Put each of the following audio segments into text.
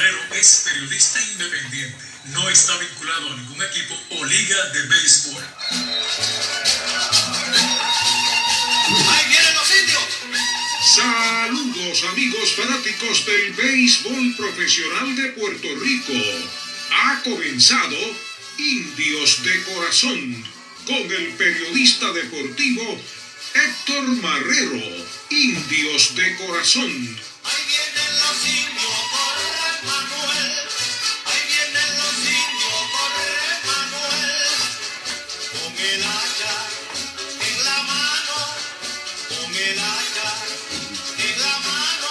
Marrero es periodista independiente. No está vinculado a ningún equipo o liga de béisbol. ¡Ahí vienen los indios! Saludos amigos fanáticos del béisbol profesional de Puerto Rico. Ha comenzado Indios de Corazón con el periodista deportivo Héctor Marrero. Indios de Corazón. Ahí vienen los indios, corre Manuel. Ahí vienen los indios, corre Manuel. Con el hacha en la mano, con el hacha en la mano.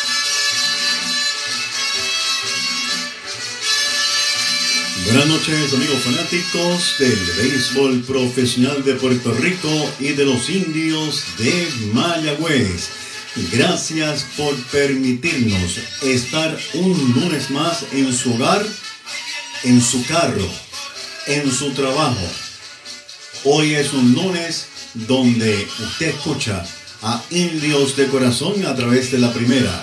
Buenas noches amigos fanáticos del béisbol profesional de Puerto Rico y de los indios de Mayagüez. Gracias por permitirnos estar un lunes más en su hogar, en su carro, en su trabajo. Hoy es un lunes donde usted escucha a Indios de Corazón a través de la primera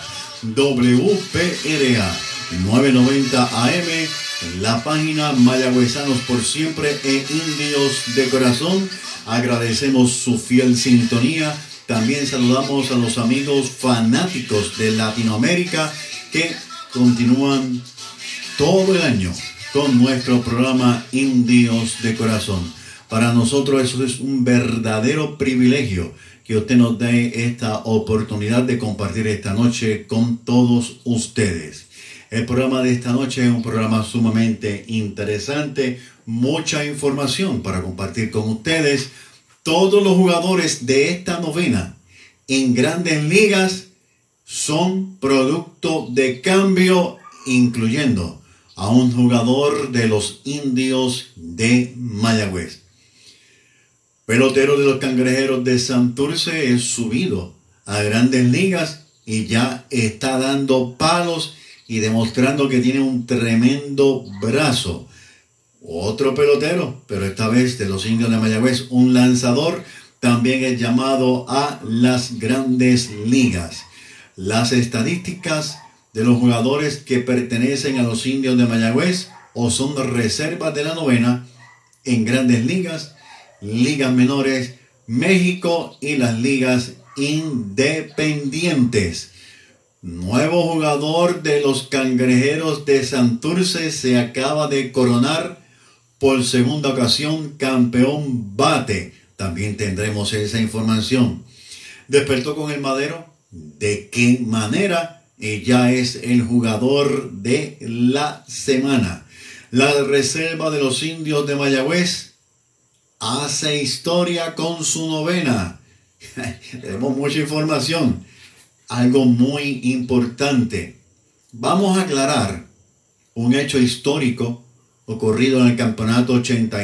WPRA 990 AM, la página Mayagüezanos por Siempre e Indios de Corazón. Agradecemos su fiel sintonía. También saludamos a los amigos fanáticos de Latinoamérica que continúan todo el año con nuestro programa Indios de Corazón. Para nosotros eso es un verdadero privilegio que usted nos dé esta oportunidad de compartir esta noche con todos ustedes. El programa de esta noche es un programa sumamente interesante, mucha información para compartir con ustedes. Todos los jugadores de esta novena en Grandes Ligas son producto de cambio, incluyendo a un jugador de los Indios de Mayagüez. Pelotero de los Cangrejeros de Santurce es subido a Grandes Ligas y ya está dando palos y demostrando que tiene un tremendo brazo. Otro pelotero, pero esta vez de los Indios de Mayagüez, un lanzador, también es llamado a las Grandes Ligas. Las estadísticas de los jugadores que pertenecen a los Indios de Mayagüez o son reservas de la novena en Grandes Ligas, ligas menores, México y las ligas independientes. Nuevo jugador de los Cangrejeros de Santurce se acaba de coronar por segunda ocasión campeón bate. También tendremos esa información. Despertó con el madero. ¿De qué manera? Ya es el jugador de la semana. La reserva de los Indios de Mayagüez hace historia con su novena. Tenemos mucha información. Algo muy importante. Vamos a aclarar un hecho histórico ocurrido en el campeonato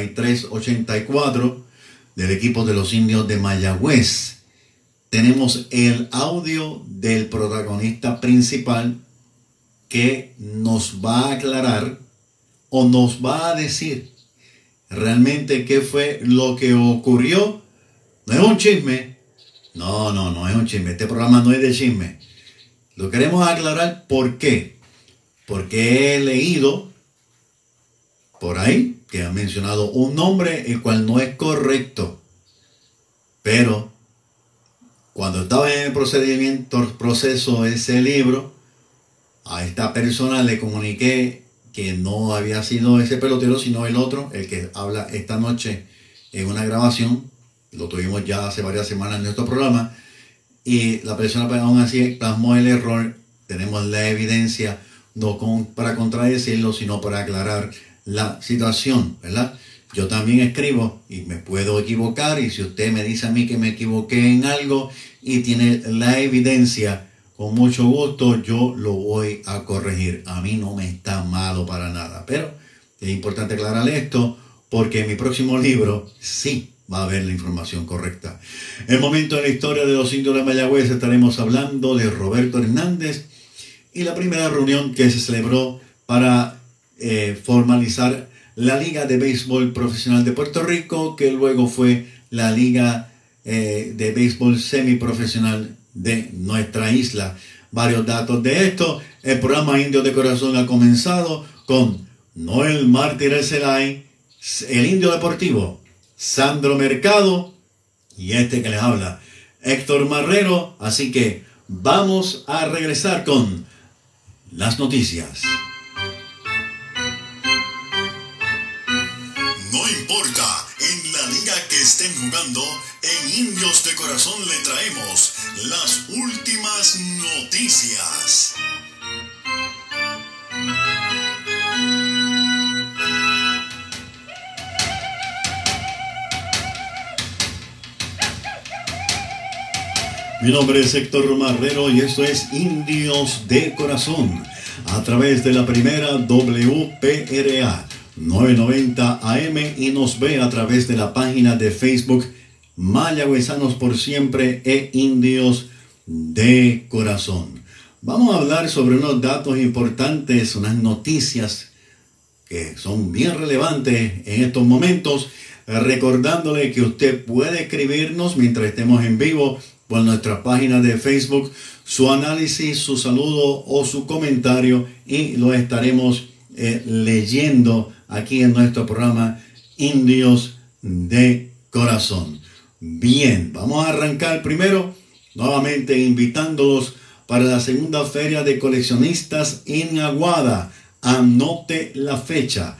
83-84 del equipo de los Indios de Mayagüez. Tenemos el audio del protagonista principal que nos va a aclarar o nos va a decir realmente qué fue lo que ocurrió. No es un chisme. No es un chisme. Este programa no es de chisme. Lo queremos aclarar. ¿Por qué? Porque he leído por ahí que ha mencionado un nombre el cual no es correcto. Pero cuando estaba en el proceso ese libro, a esta persona le comuniqué que no había sido ese pelotero, sino el otro, el que habla esta noche en una grabación. Lo tuvimos ya hace varias semanas en nuestro programa. Y la persona aún así plasmó el error. Tenemos la evidencia, no para contradecirlo, sino para aclarar la situación, ¿verdad? Yo también escribo y me puedo equivocar. Y si usted me dice a mí que me equivoqué en algo y tiene la evidencia, con mucho gusto yo lo voy a corregir. A mí no me está malo para nada. Pero es importante aclarar esto porque en mi próximo libro sí va a haber la información correcta. En el momento de la historia de los Indios de Mayagüez estaremos hablando de Roberto Hernández y la primera reunión que se celebró para formalizar la Liga de Béisbol Profesional de Puerto Rico, que luego fue la Liga de Béisbol Semiprofesional de nuestra isla. varios datos de esto. El programa Indios de Corazón ha comenzado con Noel Mártir El Celay, el Indio Deportivo, Sandro Mercado y este que les habla, Héctor Marrero. Así que vamos a regresar con las noticias. No importa en la liga que estén jugando, en Indios de Corazón le traemos las últimas noticias. Mi nombre es Héctor Marrero y esto es Indios de Corazón a través de la primera WPRA 990 AM y nos ve a través de la página de Facebook Mayagüezanos por Siempre e Indios de Corazón. Vamos a hablar sobre unos datos importantes, unas noticias que son bien relevantes en estos momentos, recordándole que usted puede escribirnos mientras estemos en vivo por nuestra página de Facebook, su análisis, su saludo o su comentario y lo estaremos leyendo aquí en nuestro programa Indios de Corazón. Bien, vamos a arrancar primero, nuevamente invitándolos para la segunda feria de coleccionistas en Aguada. Anote la fecha,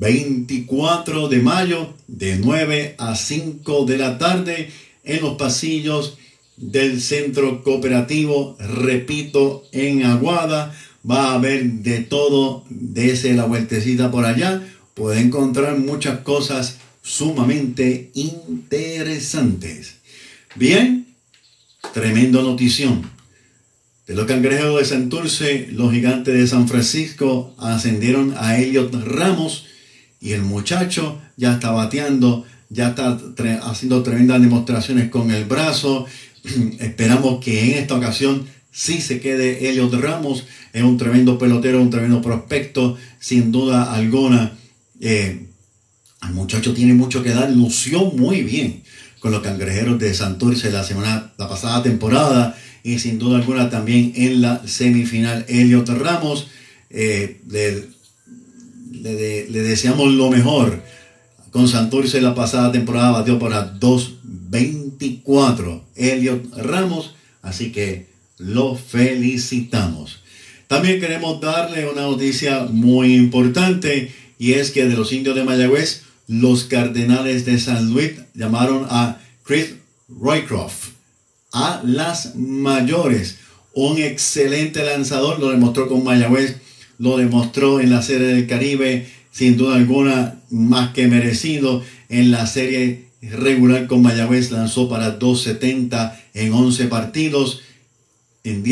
24 de mayo de 9 a 5 de la tarde en los pasillos del Centro Cooperativo, repito, en Aguada. Va a haber de todo, dése la vueltecita por allá, puede encontrar muchas cosas sumamente interesantes. Bien, tremendo notición. De los Cangrejeros de Santurce, los Gigantes de San Francisco ascendieron a Elliot Ramos y el muchacho ya está bateando, ya está haciendo tremendas demostraciones con el brazo. Esperamos que en esta ocasión sí se quede Elliot Ramos. Es un tremendo pelotero, un tremendo prospecto, sin duda alguna. El muchacho tiene mucho que dar, lució muy bien con los Cangrejeros de Santurce la pasada temporada y sin duda alguna también en la semifinal. Elliot Ramos, le deseamos lo mejor. Con Santurce la pasada temporada batió para 2.24 Elliot Ramos, así que lo felicitamos. También queremos darle una noticia muy importante y es que de los Indios de Mayagüez, los Cardenales de San Luis llamaron a Chris Roycroft a las mayores. Un excelente lanzador, lo demostró con Mayagüez, lo demostró en la Serie del Caribe, sin duda alguna más que merecido. En la serie regular con Mayagüez lanzó para 270 en 11 partidos, en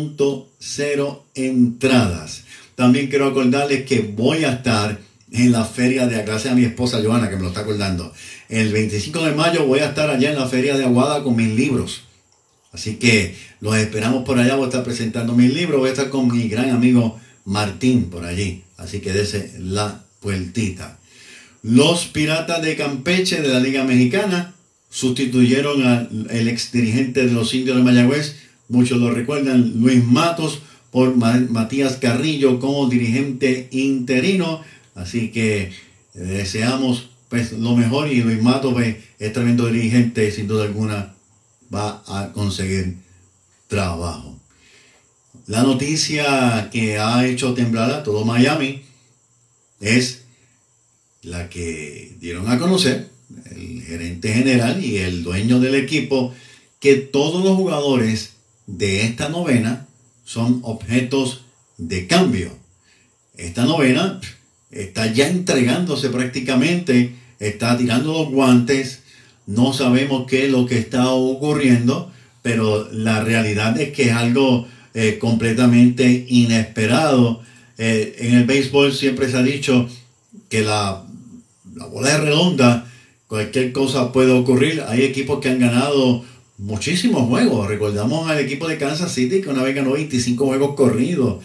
10.0 entradas. También quiero acordarles que voy a estar en la feria de, gracias a mi esposa Joana que me lo está acordando, el 25 de mayo voy a estar allá en la feria de Aguada con mis libros. Así que los esperamos por allá, voy a estar presentando mis libros, voy a estar con mi gran amigo Martín por allí. Así que dese la vueltita. Los Piratas de Campeche de la Liga Mexicana sustituyeron al ex dirigente de los Indios de Mayagüez, muchos lo recuerdan, Luis Matos, por Matías Carrillo como dirigente interino. Así que deseamos pues lo mejor y Luis Matos pues, es tremendo dirigente, sin duda alguna va a conseguir trabajo. La noticia que ha hecho temblar a todo Miami es la que dieron a conocer el gerente general y el dueño del equipo, que todos los jugadores de esta novena son objetos de cambio. Esta novena está ya entregándose prácticamente, está tirando los guantes, no sabemos qué es lo que está ocurriendo, pero la realidad es que es algo completamente inesperado. En el béisbol siempre se ha dicho que la bola es redonda, cualquier cosa puede ocurrir. Hay equipos que han ganado muchísimos juegos. Recordamos al equipo de Kansas City que una vez ganó 25 juegos corridos.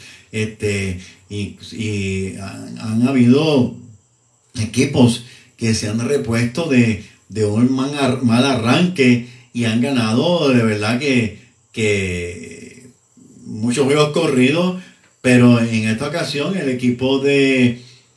Y han habido equipos que se han repuesto de un mal arranque y han ganado de verdad que muchos juegos corridos, pero en esta ocasión el equipo de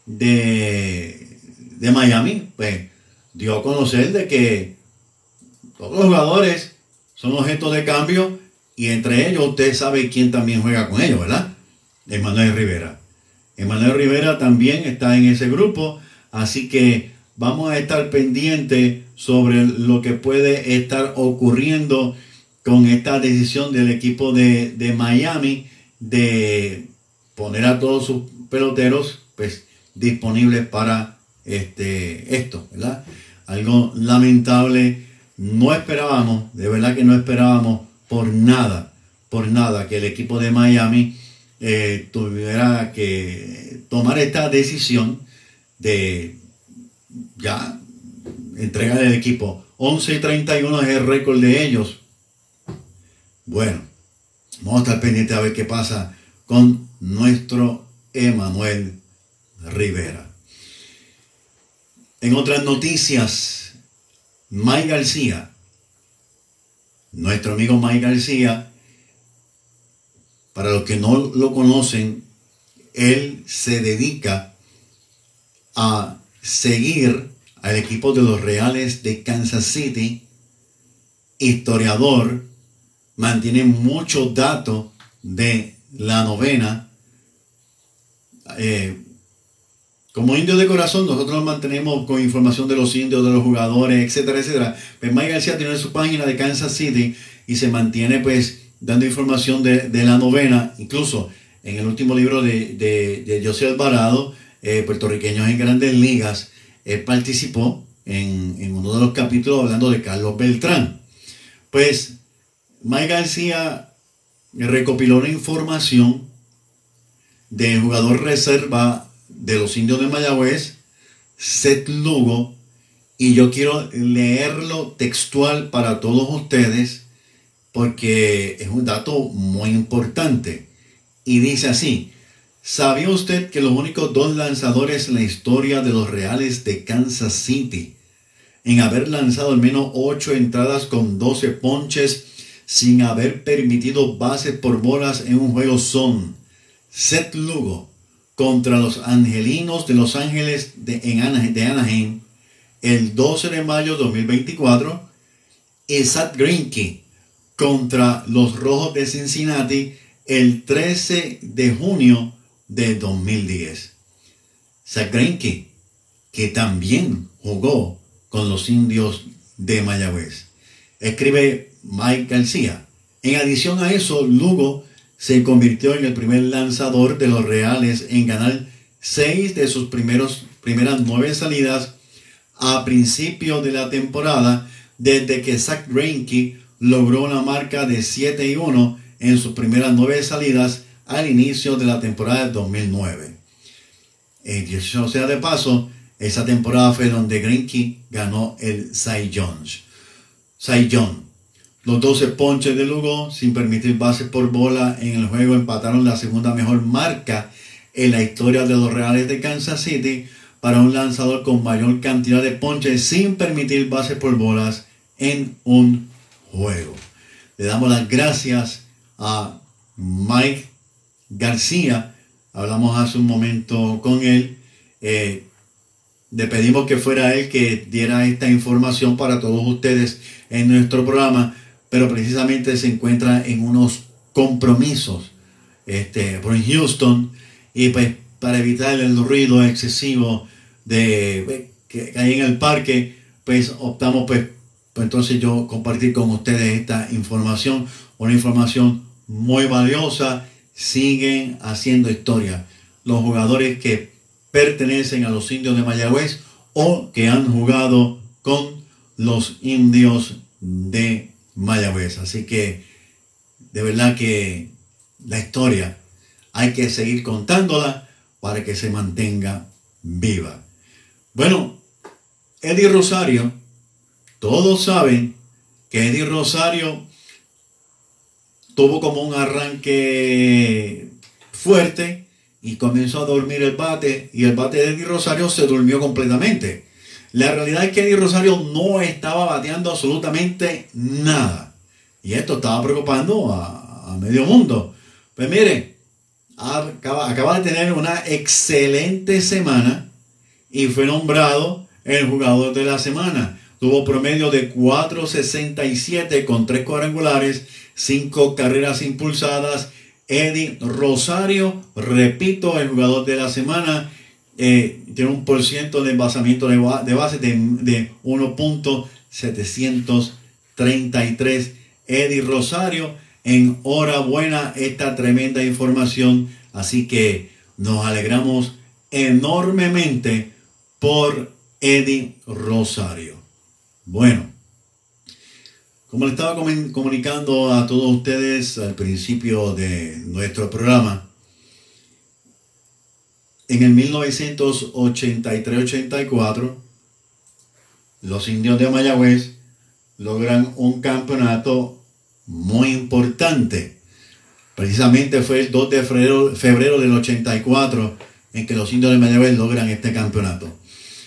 Miami pues dio a conocer de que todos los jugadores son objeto de cambio, y entre ellos usted sabe quién también juega con ellos, ¿verdad? Emmanuel Rivera. Emmanuel Rivera también está en ese grupo, así que vamos a estar pendientes sobre lo que puede estar ocurriendo con esta decisión del equipo de Miami de poner a todos sus peloteros pues disponibles para esto, ¿verdad? Algo lamentable. No esperábamos, de verdad que no esperábamos por nada que el equipo de Miami tuviera que tomar esta decisión de ya entregar el equipo. 11-31 es el récord de ellos. Bueno, vamos a estar pendientes a ver qué pasa con nuestro Emmanuel Rivera. En otras noticias, Mike García, nuestro amigo Mike García, para los que no lo conocen, él se dedica a seguir al equipo de los Reales de Kansas City, historiador, mantiene muchos datos de la novena. Como indio de corazón, nosotros nos mantenemos con información de los indios, de los jugadores, etcétera, etcétera. Pues Mike García tiene su página de Kansas City y se mantiene pues dando información de la novena. Incluso en el último libro de José Alvarado, Puertorriqueños en Grandes Ligas, participó en uno de los capítulos hablando de Carlos Beltrán. Pues Mike García recopiló una información del jugador reserva de los indios de Mayagüez, Seth Lugo, y yo quiero leerlo textual para todos ustedes porque es un dato muy importante. Y dice así: ¿sabía usted que los únicos 2 lanzadores en la historia de los Reales de Kansas City en haber lanzado al menos 8 entradas con 12 ponches sin haber permitido bases por bolas en un juego son Seth Lugo contra los Angelinos de Los Ángeles de Anaheim el 12 de mayo de 2024 y Zack Greinke contra los Rojos de Cincinnati el 13 de junio de 2010? Zack Greinke, que también jugó con los indios de Mayagüez. Escribe Mike García. En adición a eso, Lugo se convirtió en el primer lanzador de los Reales en ganar 6 de sus primeras 9 salidas a principio de la temporada, desde que Zack Greinke logró una marca de 7-1 en sus primeras 9 salidas al inicio de la temporada de 2009. Dicho sea de paso, esa temporada fue donde Greinke ganó el Cy Young. Los 12 ponches de Lugo sin permitir bases por bola en el juego empataron la segunda mejor marca en la historia de los Reales de Kansas City para un lanzador con mayor cantidad de ponches sin permitir bases por bolas en un juego. Le damos las gracias a Mike García. Hablamos hace un momento con él. Le pedimos que fuera él que diera esta información para todos ustedes en nuestro programa, pero precisamente se encuentra en unos compromisos por Houston, y pues para evitar el ruido excesivo que hay en el parque, pues optamos pues entonces yo compartir con ustedes esta información, una información muy valiosa. Siguen haciendo historia los jugadores que pertenecen a los indios de Mayagüez o que han jugado con los indios de Mayagüez. Así que de verdad que la historia hay que seguir contándola para que se mantenga viva. Bueno, Eddie Rosario, todos saben que Eddie Rosario tuvo como un arranque fuerte y comenzó a dormir el bate, y el bate de Eddie Rosario se durmió completamente. La realidad es que Eddie Rosario no estaba bateando absolutamente nada, y esto estaba preocupando a medio mundo, Pues mire, acaba de tener una excelente semana y fue nombrado el jugador de la semana. Tuvo promedio de 4.67 con 3 cuadrangulares, 5 carreras impulsadas. Eddie Rosario, repito, el jugador de la semana, tiene un % de envasamiento de base de 1.733. Eddie Rosario, enhorabuena esta tremenda información. Así que nos alegramos enormemente por Eddie Rosario. Bueno, como le estaba comunicando a todos ustedes al principio de nuestro programa, en el 1983-84, los Indios de Mayagüez logran un campeonato muy importante. Precisamente fue el 2 de febrero del 84 en que los Indios de Mayagüez logran este campeonato.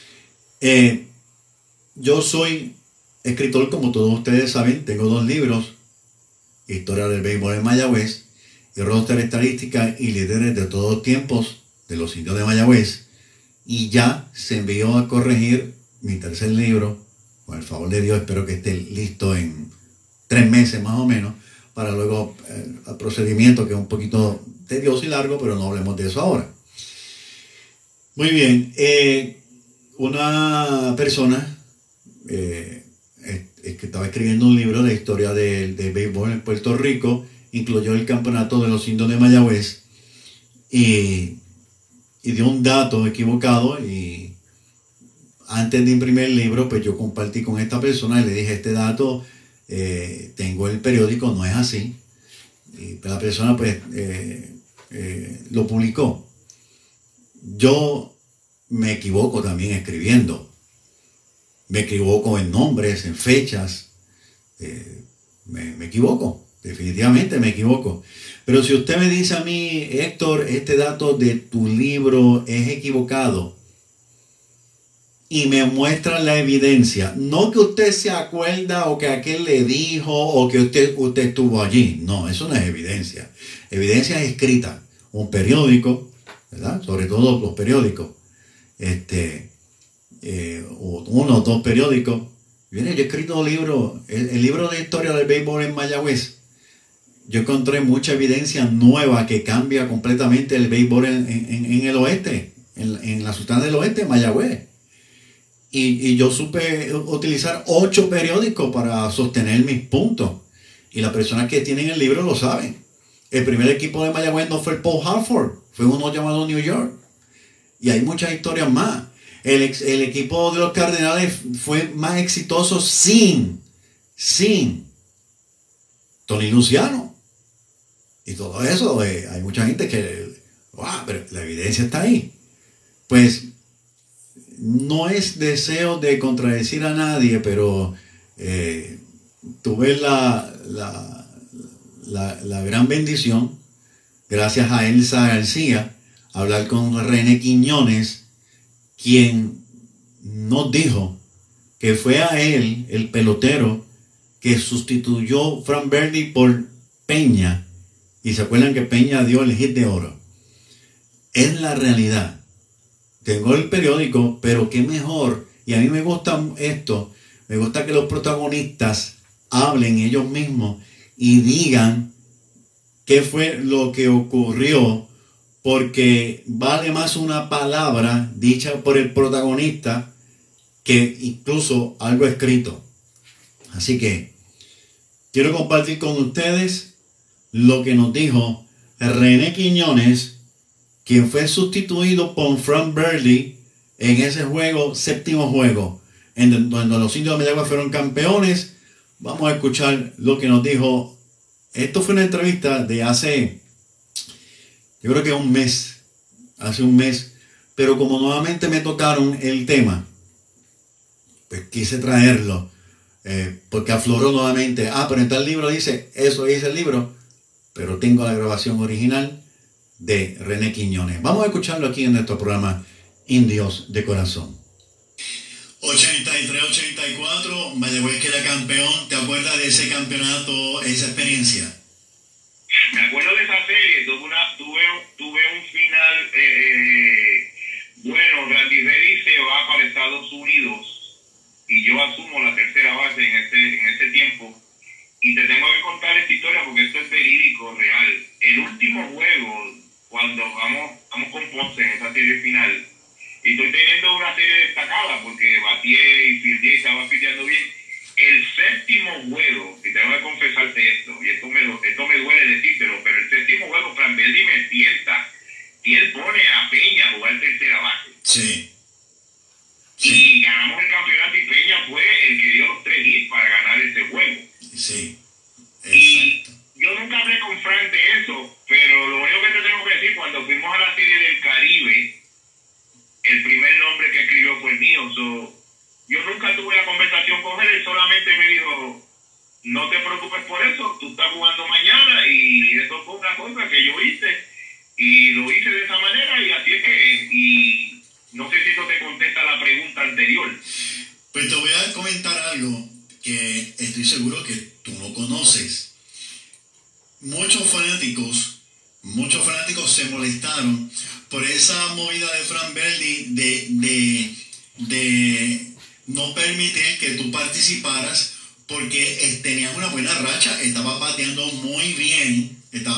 Yo soy escritor, como todos ustedes saben, tengo 2 libros, Historia del Béisbol en Mayagüez y Roster, Estadística y Líderes de todos los tiempos de los Indios de Mayagüez, y ya se envió a corregir mi tercer libro. Con el favor de Dios, espero que esté listo en 3 meses más o menos, para luego el procedimiento, que es un poquito tedioso y largo, pero no hablemos de eso ahora. Muy bien, una persona que estaba escribiendo un libro de historia de béisbol en Puerto Rico, incluyó el campeonato de los Indios de Mayagüez y dio un dato equivocado, y antes de imprimir el libro, pues yo compartí con esta persona y le dije: este dato, tengo el periódico, no es así. Y la persona pues lo publicó. Yo me equivoco también escribiendo. Me equivoco en nombres, en fechas. Me equivoco, definitivamente me equivoco. Pero si usted me dice a mí: Héctor, este dato de tu libro es equivocado, y me muestra la evidencia, no que usted se acuerda o que aquel le dijo o que usted estuvo allí, no, eso no es evidencia. Evidencia es escrita, un periódico, ¿verdad? Sobre todo los periódicos, uno o 2 periódicos. Viene, yo he escrito libros, el libro de historia del béisbol en Mayagüez. Yo encontré mucha evidencia nueva que cambia completamente el béisbol en el oeste, en la Sultana del Oeste, Mayagüez. Y yo supe utilizar 8 periódicos para sostener mis puntos. Y las personas que tienen el libro lo saben. El primer equipo de Mayagüez no fue el Paul Hartford, fue uno llamado New York. Y hay muchas historias más. El equipo de los Cardenales fue más exitoso sin Tony Luciano. Y todo eso, hay mucha gente que, pero la evidencia está ahí. Pues no es deseo de contradecir a nadie, pero tuve la gran bendición, gracias a Elsa García, hablar con René Quiñones, quien nos dijo que fue a él, el pelotero, que sustituyó Frank Verdi por Peña. Y se acuerdan que Peña dio el hit de oro. Es la realidad. Tengo el periódico, pero qué mejor, y a mí me gusta esto, me gusta que los protagonistas hablen ellos mismos y digan qué fue lo que ocurrió, porque vale más una palabra dicha por el protagonista que incluso algo escrito. Así que quiero compartir con ustedes lo que nos dijo René Quiñones, quien fue sustituido por Frank Verdi en ese juego, 7º juego, en donde los Indios de Mayagüez fueron campeones. Vamos a escuchar lo que nos dijo. Esto fue una entrevista de hace, yo creo que hace un mes, pero como nuevamente me tocaron el tema, pues quise traerlo, porque afloró nuevamente. Pero en tal libro dice, eso dice el libro, pero tengo la grabación original de René Quiñones. Vamos a escucharlo aquí en nuestro programa Indios de Corazón. 83-84, Mayagüez queda campeón. ¿Te acuerdas de ese campeonato, esa experiencia? Me acuerdo de esa serie, tuve un final bueno. Randy Reddy se va para Estados Unidos y yo asumo la tercera base en ese tiempo. Y te tengo que contar esta historia porque esto es verídico, real. El último juego, cuando vamos con Ponce en esa serie final, y estoy teniendo una serie destacada porque batié y fieldé y estaba fildeando bien. El séptimo juego, y tengo que confesarte esto, y esto me duele decírtelo, pero el séptimo juego, Framberdi me sienta y él pone a Peña a jugar tercera base. Sí. Y ganamos el campeonato y Peña fue el que dio los 3 hits para ganar ese juego. Sí. Y Exacto. yo nunca hablé con Frank de eso, pero lo único que te tengo que decir, cuando fuimos a la serie del Caribe, el primer nombre que escribió fue el mío. Yo nunca tuve la conversación con él solamente me dijo, no te preocupes por eso, tú estás jugando mañana, y eso fue una cosa que yo hice, y lo hice de esa manera, y así es que, y no sé si eso te contesta la pregunta anterior. Pues te voy a comentar algo que estoy seguro que tú no conoces. Muchos fanáticos se molestaron por esa movida de Framberdi de no permitir que tú participaras porque tenías una buena racha, estabas bateando muy bien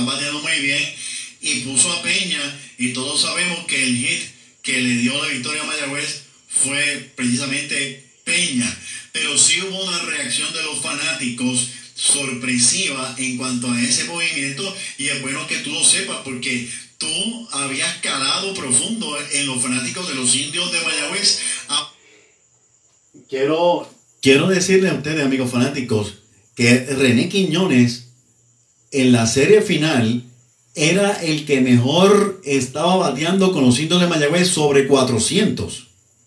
y puso a Peña, y todos sabemos que el hit que le dio la victoria a Mayagüez fue precisamente Peña, pero sí hubo una reacción de los fanáticos sorpresiva en cuanto a ese movimiento, y es bueno que tú lo sepas porque tú habías calado profundo en los fanáticos de los Indios de Mayagüez. Quiero decirle a ustedes, amigos fanáticos, que René Quiñones en la serie final era el que mejor estaba bateando con los Indios de Mayagüez, sobre 400.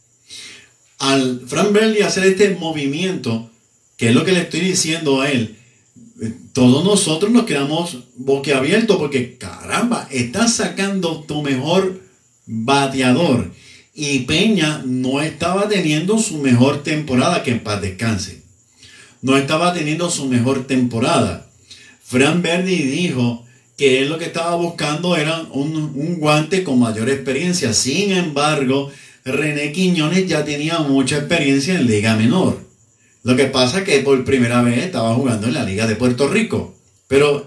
Al Framberdi hacer este movimiento, que es lo que le estoy diciendo a él, todos nosotros nos quedamos boquiabiertos porque caramba, estás sacando tu mejor bateador, y Peña no estaba teniendo su mejor temporada, que en paz descanse. No estaba teniendo su mejor temporada. Framberdi dijo que él lo que estaba buscando era un guante con mayor experiencia. Sin embargo, René Quiñones ya tenía mucha experiencia en Liga Menor. Lo que pasa es que por primera vez estaba jugando en la Liga de Puerto Rico. Pero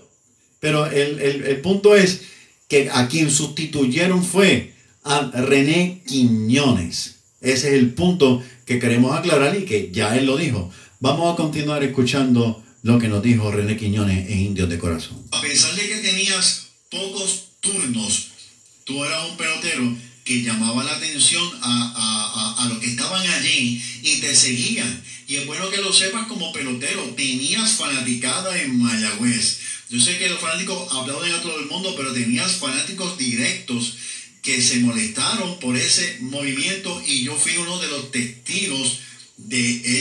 el punto es que a quien sustituyeron fue a René Quiñones. Ese es el punto que queremos aclarar y que ya él lo dijo. Vamos a continuar escuchando lo que nos dijo René Quiñones en Indios de Corazón. A pesar de que tenías pocos turnos, tú eras un pelotero que llamaba la atención a los que estaban allí y te seguían. Y es bueno que lo sepas como pelotero, tenías fanaticada en Mayagüez. Yo sé que los fanáticos aplauden a todo el mundo, pero tenías fanáticos directos que se molestaron por ese movimiento, y yo fui uno de los testigos de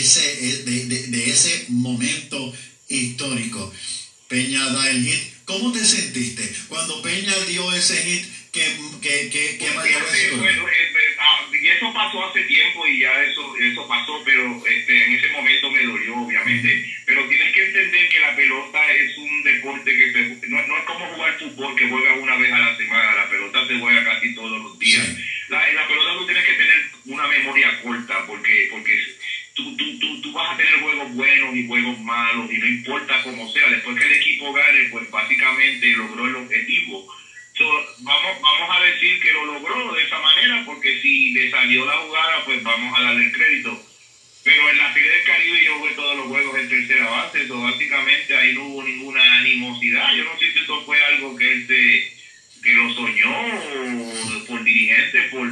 ese momento histórico. Peña da el hit. ¿Cómo te sentiste cuando Peña dio ese hit que Mayagüez? Y eso pasó hace tiempo y ya eso pasó, pero en ese momento me dolió, obviamente. Pero tienes que entender que la pelota es un deporte que no es como jugar fútbol, que juegas una vez a la semana. La pelota se juega casi todos los días. Sí. En la pelota tú tienes que tener una memoria corta, porque tú vas a tener juegos buenos y juegos malos, y no importa cómo sea. Después que el equipo gane, pues básicamente logró el objetivo. Vamos a decir que lo logró de esa manera, porque si le salió la jugada, pues vamos a darle el crédito. Pero en la Serie del Caribe yo jugué todos los juegos en tercera base, eso básicamente ahí no hubo ninguna animosidad. Yo no sé si eso fue algo que él que lo soñó, o por dirigente, por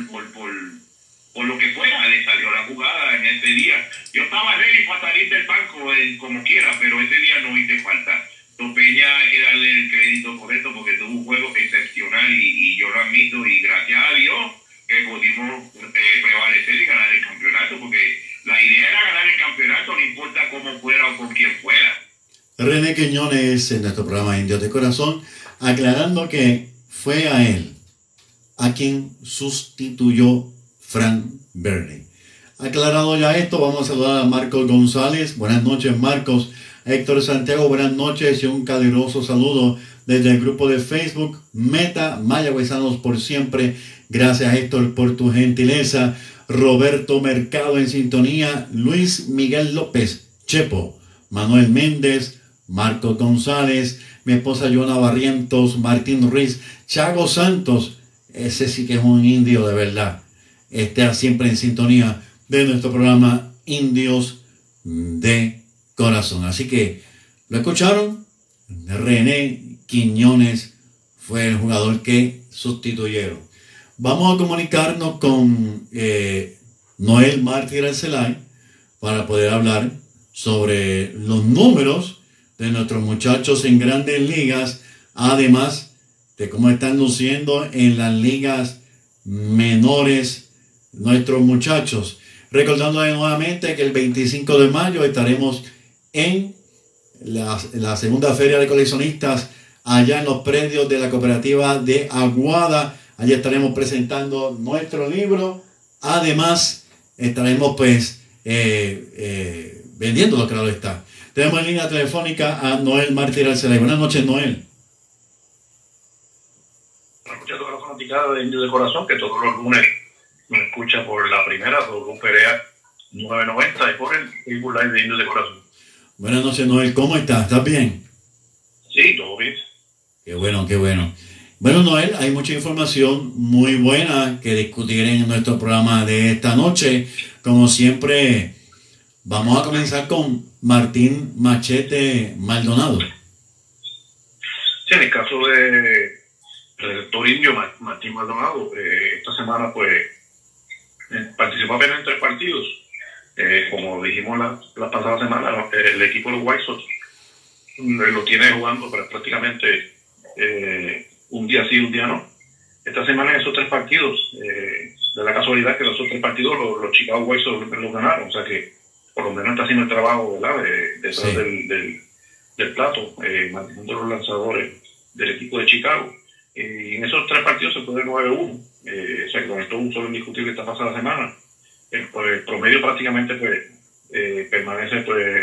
lo que fuera, le salió la jugada en ese día. Yo estaba ready para salir del banco como quiera, pero ese día no hice falta. Peña hay que darle el crédito por esto, porque tuvo un juego excepcional, y yo lo admito, y gracias a Dios que pudimos prevalecer y ganar el campeonato, porque la idea era ganar el campeonato, no importa cómo fuera o con quién fuera. René Quiñones en nuestro programa Indios de Corazón, aclarando que fue a él a quien sustituyó Framberdi. Aclarado ya esto, vamos a saludar a Marcos González. Buenas noches, Marcos. Héctor Santiago, buenas noches y un caluroso saludo desde el grupo de Facebook Meta Mayagüezanos por siempre. Gracias, Héctor, por tu gentileza. Roberto Mercado en sintonía, Luis Miguel López, Chepo, Manuel Méndez, Marcos González, mi esposa Joana Barrientos, Martín Ruiz, Chago Santos, ese sí que es un indio de verdad, está siempre en sintonía de nuestro programa Indios de Corazón. Así que, ¿lo escucharon? René Quiñones fue el jugador que sustituyeron. Vamos a comunicarnos con Noel Mártir Arcelay para poder hablar sobre los números de nuestros muchachos en grandes ligas, además de cómo están luciendo en las ligas menores nuestros muchachos. Recordándole nuevamente que el 25 de mayo estaremos en la segunda feria de coleccionistas allá en los predios de la cooperativa de Aguada. Allí estaremos presentando nuestro libro. Además, estaremos vendiéndolo, claro está. Tenemos en línea telefónica a Noel Mártir Arcelay. Buenas noches, Noel. Buenas noches a toda la fanaticada de Indios de Corazón, que todos los lunes me escucha por la primera, WPRA 990 y por el Facebook Live de Indios de Corazón. Buenas noches, Noel. ¿Cómo estás? ¿Estás bien? Sí, todo bien. Qué bueno, qué bueno. Bueno, Noel, hay mucha información muy buena que discutir en nuestro programa de esta noche. Como siempre, vamos a comenzar con Martín Machete Maldonado. Sí, en el caso de receptor indio Martín Maldonado, esta semana pues participó apenas en 3 partidos. Como dijimos la pasada semana, el equipo de los White Sox lo tiene jugando pero prácticamente un día sí, un día no. Esta semana en esos 3 partidos, de la casualidad que esos 3 partidos los Chicago White Sox los ganaron, o sea que por lo menos está haciendo el trabajo, ¿verdad?, detrás sí, del plato, manteniendo los lanzadores del equipo de Chicago. Y en esos 3 partidos se fue de 9-1, o sea que conectó un solo indiscutible esta pasada semana. El promedio prácticamente permanece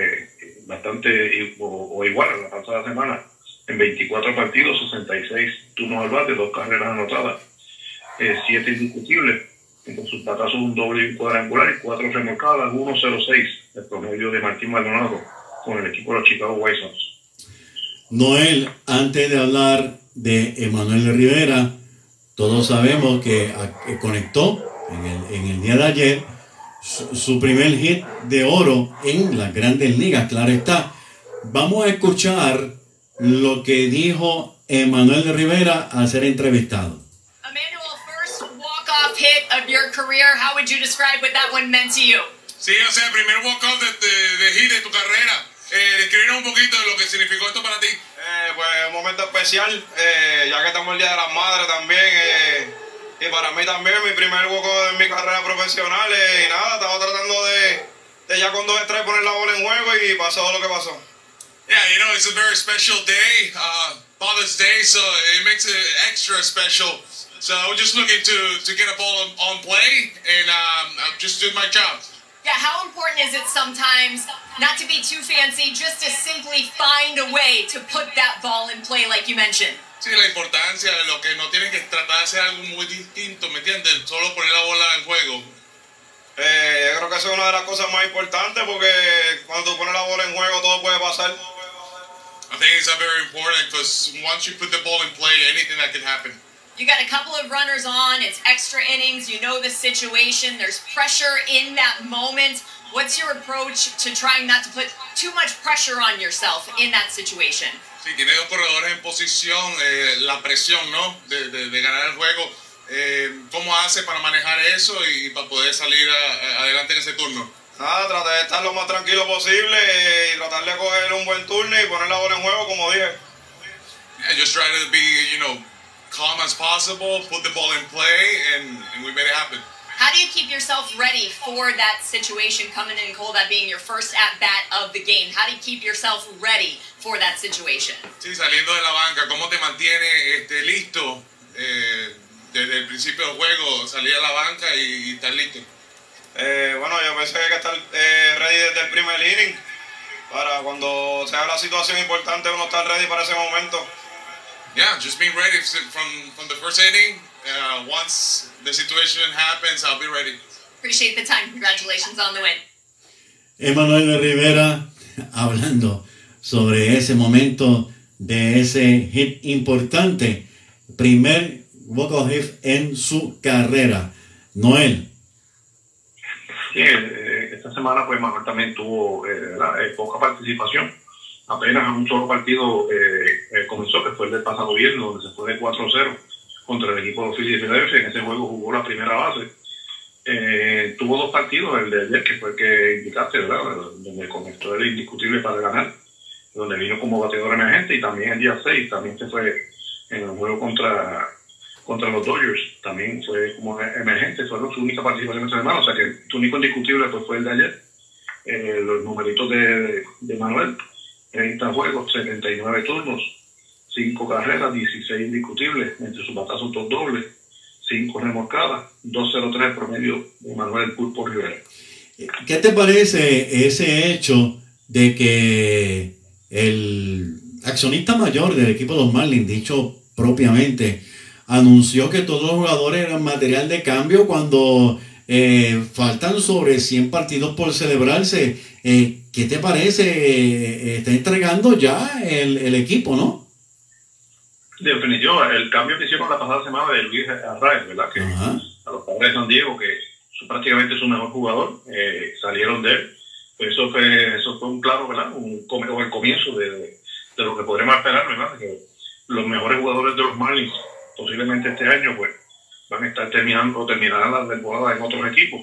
bastante o igual a la pasada semana. En 24 partidos, 66 turnos al bate, 2 carreras anotadas, 7 indiscutibles, con sus batazos un doble y un cuadrangular y 4 remolcadas, 1.06 el promedio de Martín Maldonado con el equipo de los Chicago White Sox. Noel, antes de hablar de Emanuel Rivera, todos sabemos que conectó en el día de ayer su primer hit de oro en las grandes ligas, claro está. Vamos a escuchar lo que dijo Emanuel Rivera al ser entrevistado. Emmanuel, first walk-off hit of your career, how would you describe what that one meant to you? Sí, o sea, el primer walk-off de hit de tu carrera. Describirnos un poquito de lo que significó esto para ti. Pues un momento especial, ya que estamos el Día de las Madres también, y para mí también, mi primer walk-off en mi carrera profesional, y nada, estaba tratando de ya con 2 strikes poner la bola en juego y pasó lo que pasó. Yeah, you know, it's a very special day, Father's Day, so it makes it extra special. So we're just looking to get a ball on play, and I'm just doing my job. Yeah, how important is it sometimes, not to be too fancy, just to simply find a way to put that ball in play like you mentioned? Sí, la importancia de lo que no tienen que tratar de hacer algo muy distinto, ¿me entiendes? Solo poner la bola en juego. Yo creo que eso es una de las cosas más importantes porque cuando tú pones la bola en juego todo puede pasar. I think it's very important because once you put the ball in play, anything that can happen. You got a couple of runners on, it's extra innings, you know the situation, there's pressure in that moment. What's your approach to trying not to put too much pressure on yourself in that situation? Sí, tiene 2 corredores en posición, la presión, ¿no?, de ganar el juego. ¿Cómo hace para manejar eso y para poder salir adelante en ese turno? Nada, traté de estar lo más tranquilo posible y tratar de coger un buen turno y poner la bola en juego, como dije. Yeah, just try to be, calm as possible, put the ball in play, and we made it happen. How do you keep yourself ready for that situation coming in cold, that being your first at-bat of the game? How do you keep yourself ready for that situation? Sí, saliendo de la banca, ¿cómo te mantiene listo desde el principio del juego, salir a la banca y estar listo? Bueno, yo pensé que estar ready desde el primer inning, para cuando sea la situación importante uno estar ready para ese momento. yeah, just being ready from the first inning. Once the situation happens, I'll be ready. Appreciate the time. Congratulations on the win. Emanuel Rivera hablando sobre ese momento de ese hit importante, primer walk-off hit en su carrera. Noel. Sí, esta semana pues Manuel también tuvo poca participación. Apenas en un solo partido comenzó, que fue el del pasado viernes, donde se fue de 4-0 contra el equipo de los Phillies de Filadelfia. En ese juego jugó la primera base. Tuvo dos partidos, el de ayer, que fue el que indicaste, ¿verdad? Donde conectó el indiscutible para ganar, donde vino como bateador emergente, y también el día 6 también se fue en el juego contra los Dodgers, también fue como emergente. Fue su única participación esta semana, o sea que su único indiscutible pues fue el de ayer. Los numeritos de Manuel: 30 juegos, 79 turnos, 5 carreras, 16 indiscutibles, entre sus batazos 2 dobles, 5 remolcadas, 2.03 promedio de Manuel Pulpo Rivera. ¿Qué te parece ese hecho de que el accionista mayor del equipo de los Marlins, dicho propiamente, anunció que todos los jugadores eran material de cambio cuando faltan sobre 100 partidos por celebrarse? ¿Qué te parece? Está entregando ya el equipo, ¿no? De definitivo, el cambio que hicieron la pasada semana de Luis Arraez, ¿verdad? Que a los Padres de San Diego, que prácticamente es su mejor jugador, salieron de él. Pues eso fue un claro, ¿verdad? El comienzo de lo que podremos esperar, ¿verdad? Que los mejores jugadores de los Marlins, posiblemente este año, pues van a estar terminarán la temporada en otros equipos.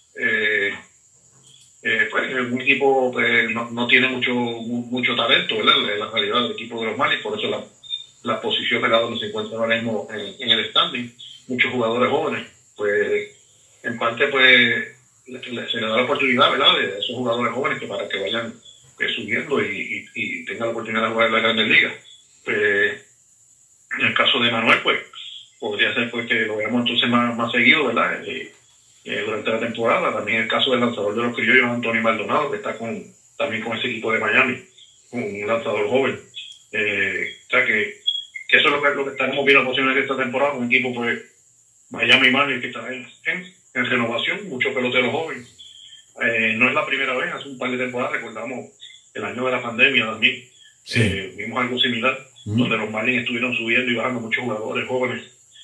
Pues un equipo que no tiene mucho talento, ¿verdad? En la realidad del equipo de los Marlins, por eso la posición de donde se encuentra ahora mismo en el standing. Muchos jugadores jóvenes, pues en parte pues se le da la oportunidad, ¿verdad?, de esos jugadores jóvenes para que vayan subiendo y tengan la oportunidad de jugar en la Grandes Ligas. Pues en el caso de Manuel, pues podría ser pues que lo veamos entonces más seguido, ¿verdad?, durante la temporada. También el caso del lanzador de los criollos, Anthony Maldonado, que está también con ese equipo de Miami, un lanzador joven. O sea que eso es lo que estaremos viendo posiblemente esta temporada, un equipo pues Miami Marlins que está en renovación, muchos peloteros jóvenes. No es la primera vez, hace un par de temporadas, recordamos el año de la pandemia también, vimos algo similar, donde los Marlins estuvieron subiendo y bajando muchos jugadores jóvenes,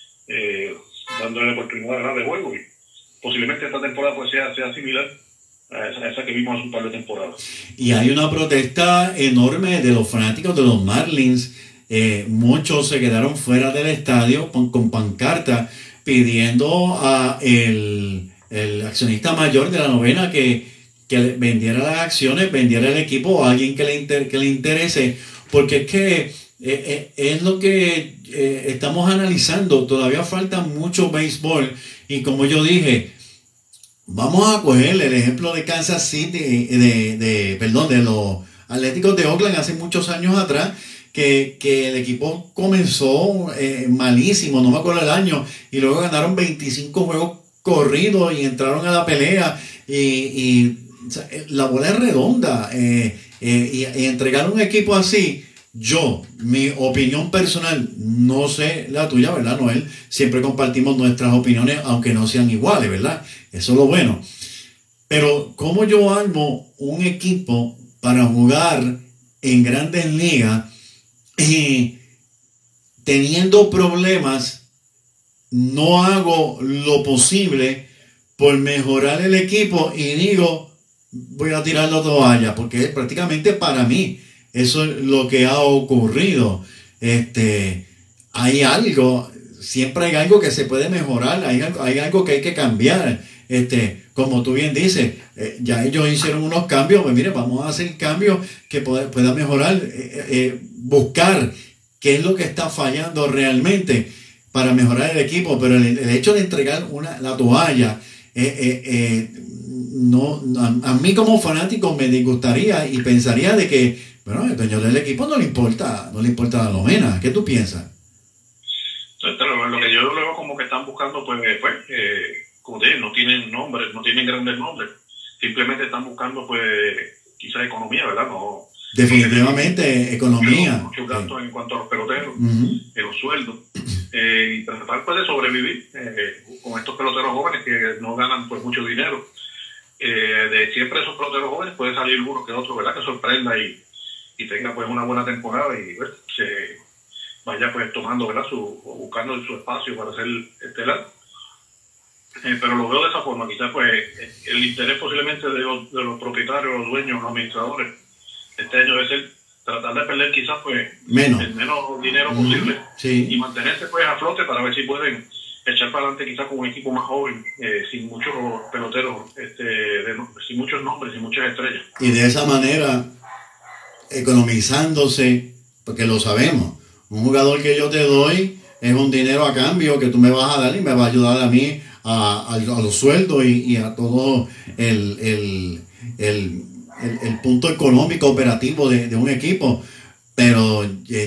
dándole oportunidad, ¿verdad?, de juego, y posiblemente esta temporada pues sea similar a esa que vimos hace un par de temporadas. Y hay una protesta enorme de los fanáticos de los Marlins. Muchos se quedaron fuera del estadio con pancarta pidiendo a el accionista mayor de la novena que vendiera las acciones, vendiera el equipo, o a alguien que le interese, porque es que es lo que estamos analizando. Todavía falta mucho béisbol, y como yo dije, vamos a coger el ejemplo de Kansas City, de los Atléticos de Oakland hace muchos años atrás, que el equipo comenzó malísimo, no me acuerdo el año, y luego ganaron 25 juegos corridos y entraron a la pelea, y la bola es redonda, y entregar un equipo así, mi opinión personal, no sé la tuya, ¿verdad, Noel? Siempre compartimos nuestras opiniones, aunque no sean iguales, ¿verdad? Eso es lo bueno. Pero ¿cómo yo armo un equipo para jugar en Grandes Ligas y teniendo problemas no hago lo posible por mejorar el equipo y digo, voy a tirar la toalla? Porque prácticamente para mí eso es lo que ha ocurrido. Hay algo, siempre hay algo que se puede mejorar, hay algo que hay que cambiar. Como tú bien dices, ya ellos hicieron unos cambios, pues mire, vamos a hacer cambios que pueda mejorar, buscar qué es lo que está fallando realmente para mejorar el equipo. Pero el hecho de entregar la toalla, a mí como fanático me disgustaría y pensaría de que, bueno, el dueño del equipo no le importa la novena. ¿Qué tú piensas? Lo que yo veo como que están buscando, pues como te digo, no tienen nombres, no tienen grandes nombres, simplemente están buscando pues quizás economía, ¿verdad? No Definitivamente, economía. Muchos gastos en cuanto a los peloteros, Ujú. los sueldos, y tratar pues de sobrevivir con estos peloteros jóvenes que no ganan pues mucho dinero. De siempre esos peloteros jóvenes puede salir uno que otro, ¿verdad? Que sorprenda y tenga pues una buena temporada y pues, se vaya pues tomando, ¿verdad? Buscando su espacio para ser estelar. Pero lo veo de esa forma, quizás pues el interés posiblemente de los propietarios, los dueños, los administradores este año debe ser tratar de perder quizás pues el menos dinero posible y mantenerse pues a flote para ver si pueden echar para adelante quizás con un equipo más joven, sin muchos peloteros, sin muchos nombres, sin muchas estrellas. Y de esa manera, economizándose, porque lo sabemos, un jugador que yo te doy es un dinero a cambio que tú me vas a dar y me va a ayudar a mí a los sueldos y a todo el punto económico operativo de un equipo. Pero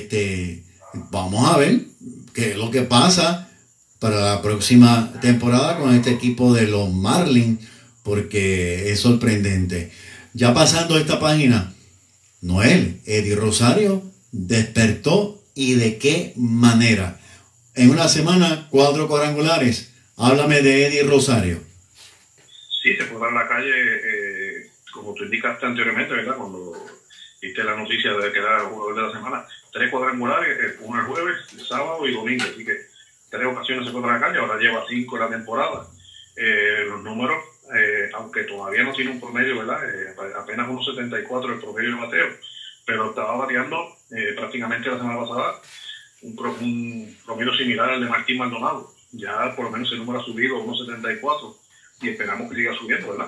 vamos a ver qué es lo que pasa para la próxima temporada con este equipo de los Marlins, porque es sorprendente. Ya pasando esta página, Noel, Eddie Rosario despertó, y de qué manera. En una semana, 4 cuadrangulares. Háblame de Eddie Rosario. Sí, se fue a la calle, como tú indicaste anteriormente, ¿verdad? Cuando viste la noticia de que era el jugador de la semana. 3 cuadrangulares, uno el jueves, el sábado y domingo. Así que 3 ocasiones se fue a la calle, ahora lleva 5 en la temporada. Los números, aunque todavía no tiene un promedio, ¿verdad? Apenas 1.74 el promedio de bateo, pero estaba bateando prácticamente la semana pasada un promedio similar al de Martín Maldonado. Ya por lo menos el número ha subido a 1.74 y esperamos que siga subiendo, ¿verdad?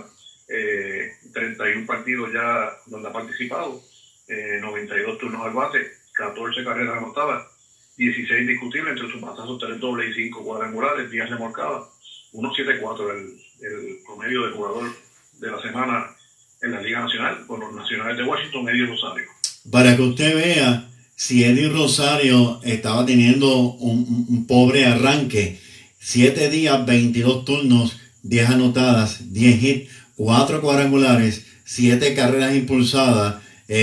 31 partidos ya donde ha participado, 92 turnos al bate, 14 carreras anotadas, 16 discutibles entre sus batazos 3 dobles y 5 cuadrangulares, 10 remolcadas, 1.74 el promedio de jugador de la semana en la Liga Nacional con los Nacionales de Washington, Eddie Rosario. Para que usted vea, si Eddie Rosario estaba teniendo un pobre arranque, 7 días, 22 turnos, 10 anotadas, 10 hits, 4 cuadrangulares, 7 carreras impulsadas,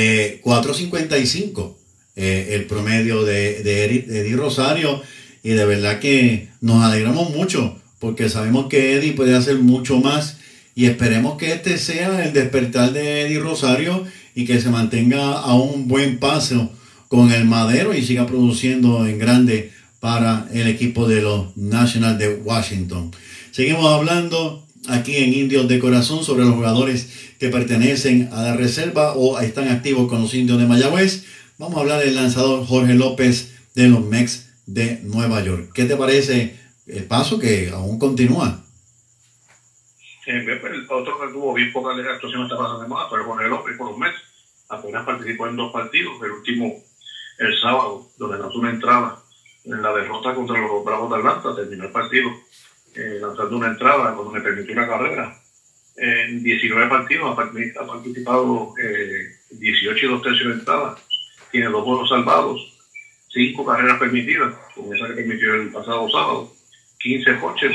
4.55 el promedio de Eddie Rosario, y de verdad que nos alegramos mucho porque sabemos que Eddie puede hacer mucho más, y esperemos que este sea el despertar de Eddie Rosario y que se mantenga a un buen paso con el madero y siga produciendo en grande para el equipo de los Nationals de Washington. Seguimos hablando aquí en Indios de Corazón sobre los jugadores que pertenecen a la reserva o están activos con los Indios de Mayagüez. Vamos a hablar del lanzador Jorge López de los Mets de Nueva York. ¿Qué te parece el paso que aún continúa? El otro que tuvo bien poca actuación esta pasada semana fue Jorge López por los Mets. Apenas participó en 2 partidos, el último el sábado, donde lanzó una entrada en la derrota contra los Bravos de Atlanta. Terminó el partido lanzando una entrada cuando le permitió una carrera. En 19 partidos ha participado 18 y 2 tercios de entrada. Tiene 2 juegos salvados, 5 carreras permitidas, como esa que permitió el pasado sábado. 15 coches,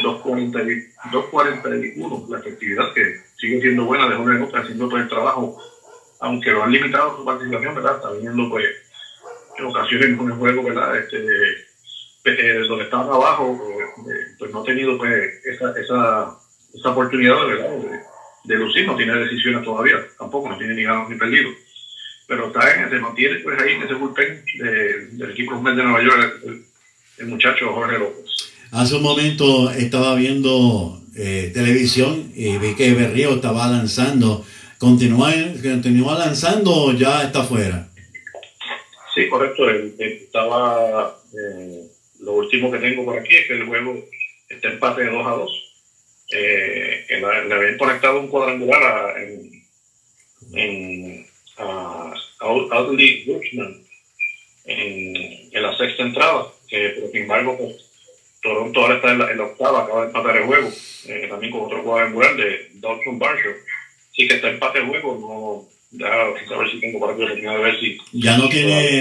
2.41, la efectividad que sigue siendo buena de Jorge López haciendo todo el trabajo, aunque lo han limitado su participación, ¿verdad? Está viniendo pues en ocasiones con el juego, ¿verdad? Donde estaban abajo, pues no ha tenido pues esa oportunidad, ¿verdad? De lucir, no tiene decisiones todavía, tampoco, no tiene ni ganado ni perdido, pero se mantiene pues ahí en ese bullpen del equipo de Nueva York, el muchacho Jorge López. Hace un momento estaba viendo televisión y vi que Berrío estaba lanzando. ¿Continúa lanzando o ya está fuera? Sí, correcto. Estaba lo último que tengo por aquí es que el juego está empate de 2-2. Le habían conectado un cuadrangular a Audley Buchman en la 6ª entrada, pero sin embargo pues, Toronto ahora está en la 8ª, acaba de empatar el juego, también con otro cuadrangular de Dalton Varsho. Sí que está empate el juego, no, ya a ver si tengo para que terminar de ver si... Ya no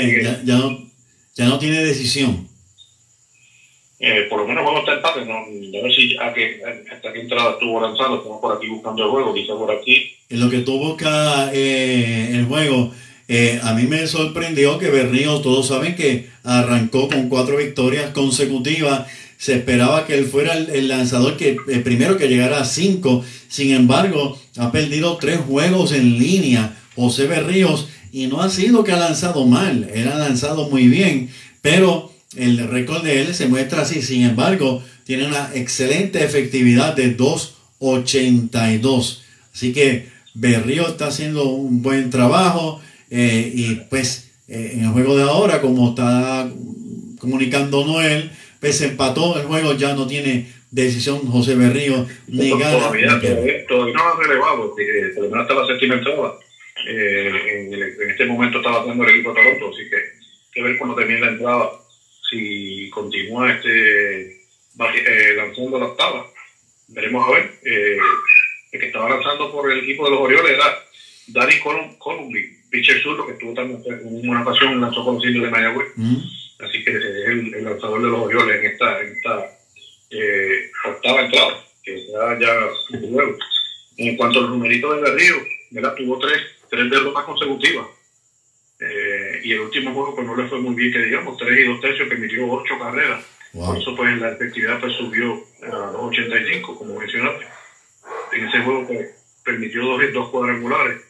tiene decisión. Por lo menos cuando está empate, no, a ver si hasta qué entrada estuvo lanzando, estamos por aquí buscando el juego, quizá por aquí. En lo que tú buscas el juego, A mí me sorprendió que Berríos, todos saben que arrancó con 4 victorias consecutivas. Se esperaba que él fuera el lanzador el primero que llegara a 5. Sin embargo, ha perdido 3 juegos en línea José Berríos, y no ha sido que ha lanzado mal, él ha lanzado muy bien, pero el récord de él se muestra así. Sin embargo, tiene una excelente efectividad de 2.82. Así que Berríos está haciendo un buen trabajo, y pues en el juego de ahora, como está comunicando Noel, pues empató el juego, ya no tiene decisión José Berríos, ni gana. Todavía no lo han relevado, por lo menos hasta la 7ª entrada. En este momento está bateando el equipo de Toronto, así que ver cuando termine la entrada, si continúa lanzando la octava. Veremos a ver. El que estaba lanzando por el equipo de los Orioles era Danny Columbi, pitcher zurdo, que estuvo también en una ocasión, lanzó con los Indios de Mayagüez. Así que es el lanzador de los Orioles en esta octava entrada, que ya luego. En cuanto al numerito de Berríos, ¿verdad? Tuvo tres derrotas consecutivas. Y el último juego pues no le fue muy bien, que digamos, 3 2/3, permitió 8 carreras. Wow. Por eso pues la efectividad pues subió a 2.85, como mencionaste. En ese juego pues permitió 2 cuadrangulares.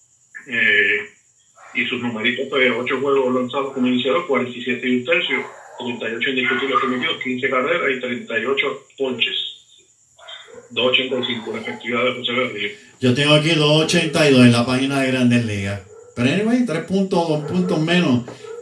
Y sus numeritos pues 8 juegos lanzados como iniciador, 47 1/3, 38 indiscutibles permitidos, 15 carreras y 38 ponches. 2.85 la efectividad de José Berríos. Yo tengo aquí 2.82 en la página de Grandes Ligas. Pero anyway, 3 puntos, 2 puntos menos.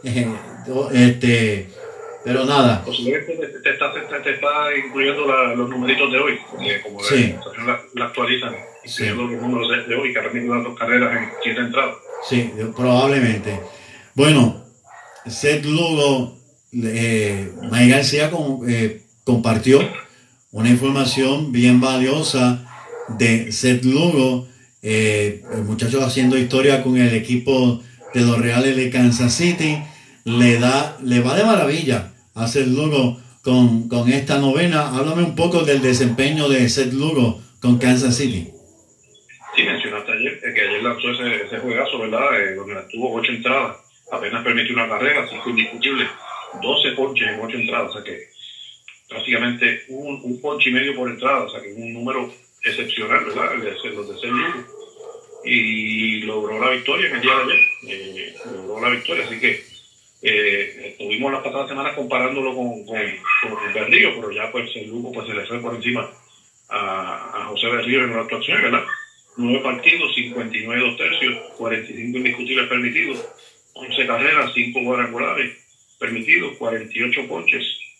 Pero nada. Posiblemente te está incluyendo los numeritos de hoy, como sí. la actualizan, incluyendo los números de hoy, que permiten las 2 carreras en 7 entradas. Sí, probablemente. Bueno, Seth Lugo, May García compartió una información bien valiosa de Seth Lugo, el muchacho haciendo historia con el equipo de los Reales de Kansas City. Le va de maravilla a Seth Lugo con esta novena. Háblame un poco del desempeño de Seth Lugo con Kansas City. Sí, mencionaste ayer que ayer lanzó ese juegazo, ¿verdad? Donde tuvo 8 entradas, apenas permitió una carrera, 5 indiscutibles, 12 ponches en 8 entradas, o sea que prácticamente un ponche y medio por entrada, o sea que es un número excepcional, ¿verdad? Los de Seth Lugo. Y logró la victoria en el día de ayer, logró la victoria, así que estuvimos las pasadas semanas comparándolo con Berríos, pero ya pues el Lugo pues se le fue por encima a José Berríos en una actuación, ¿verdad? 9 partidos, 59 2/3, 45 indiscutibles permitidos, 11 carreras, 5 cuadrangulares permitidos, 48 ponches,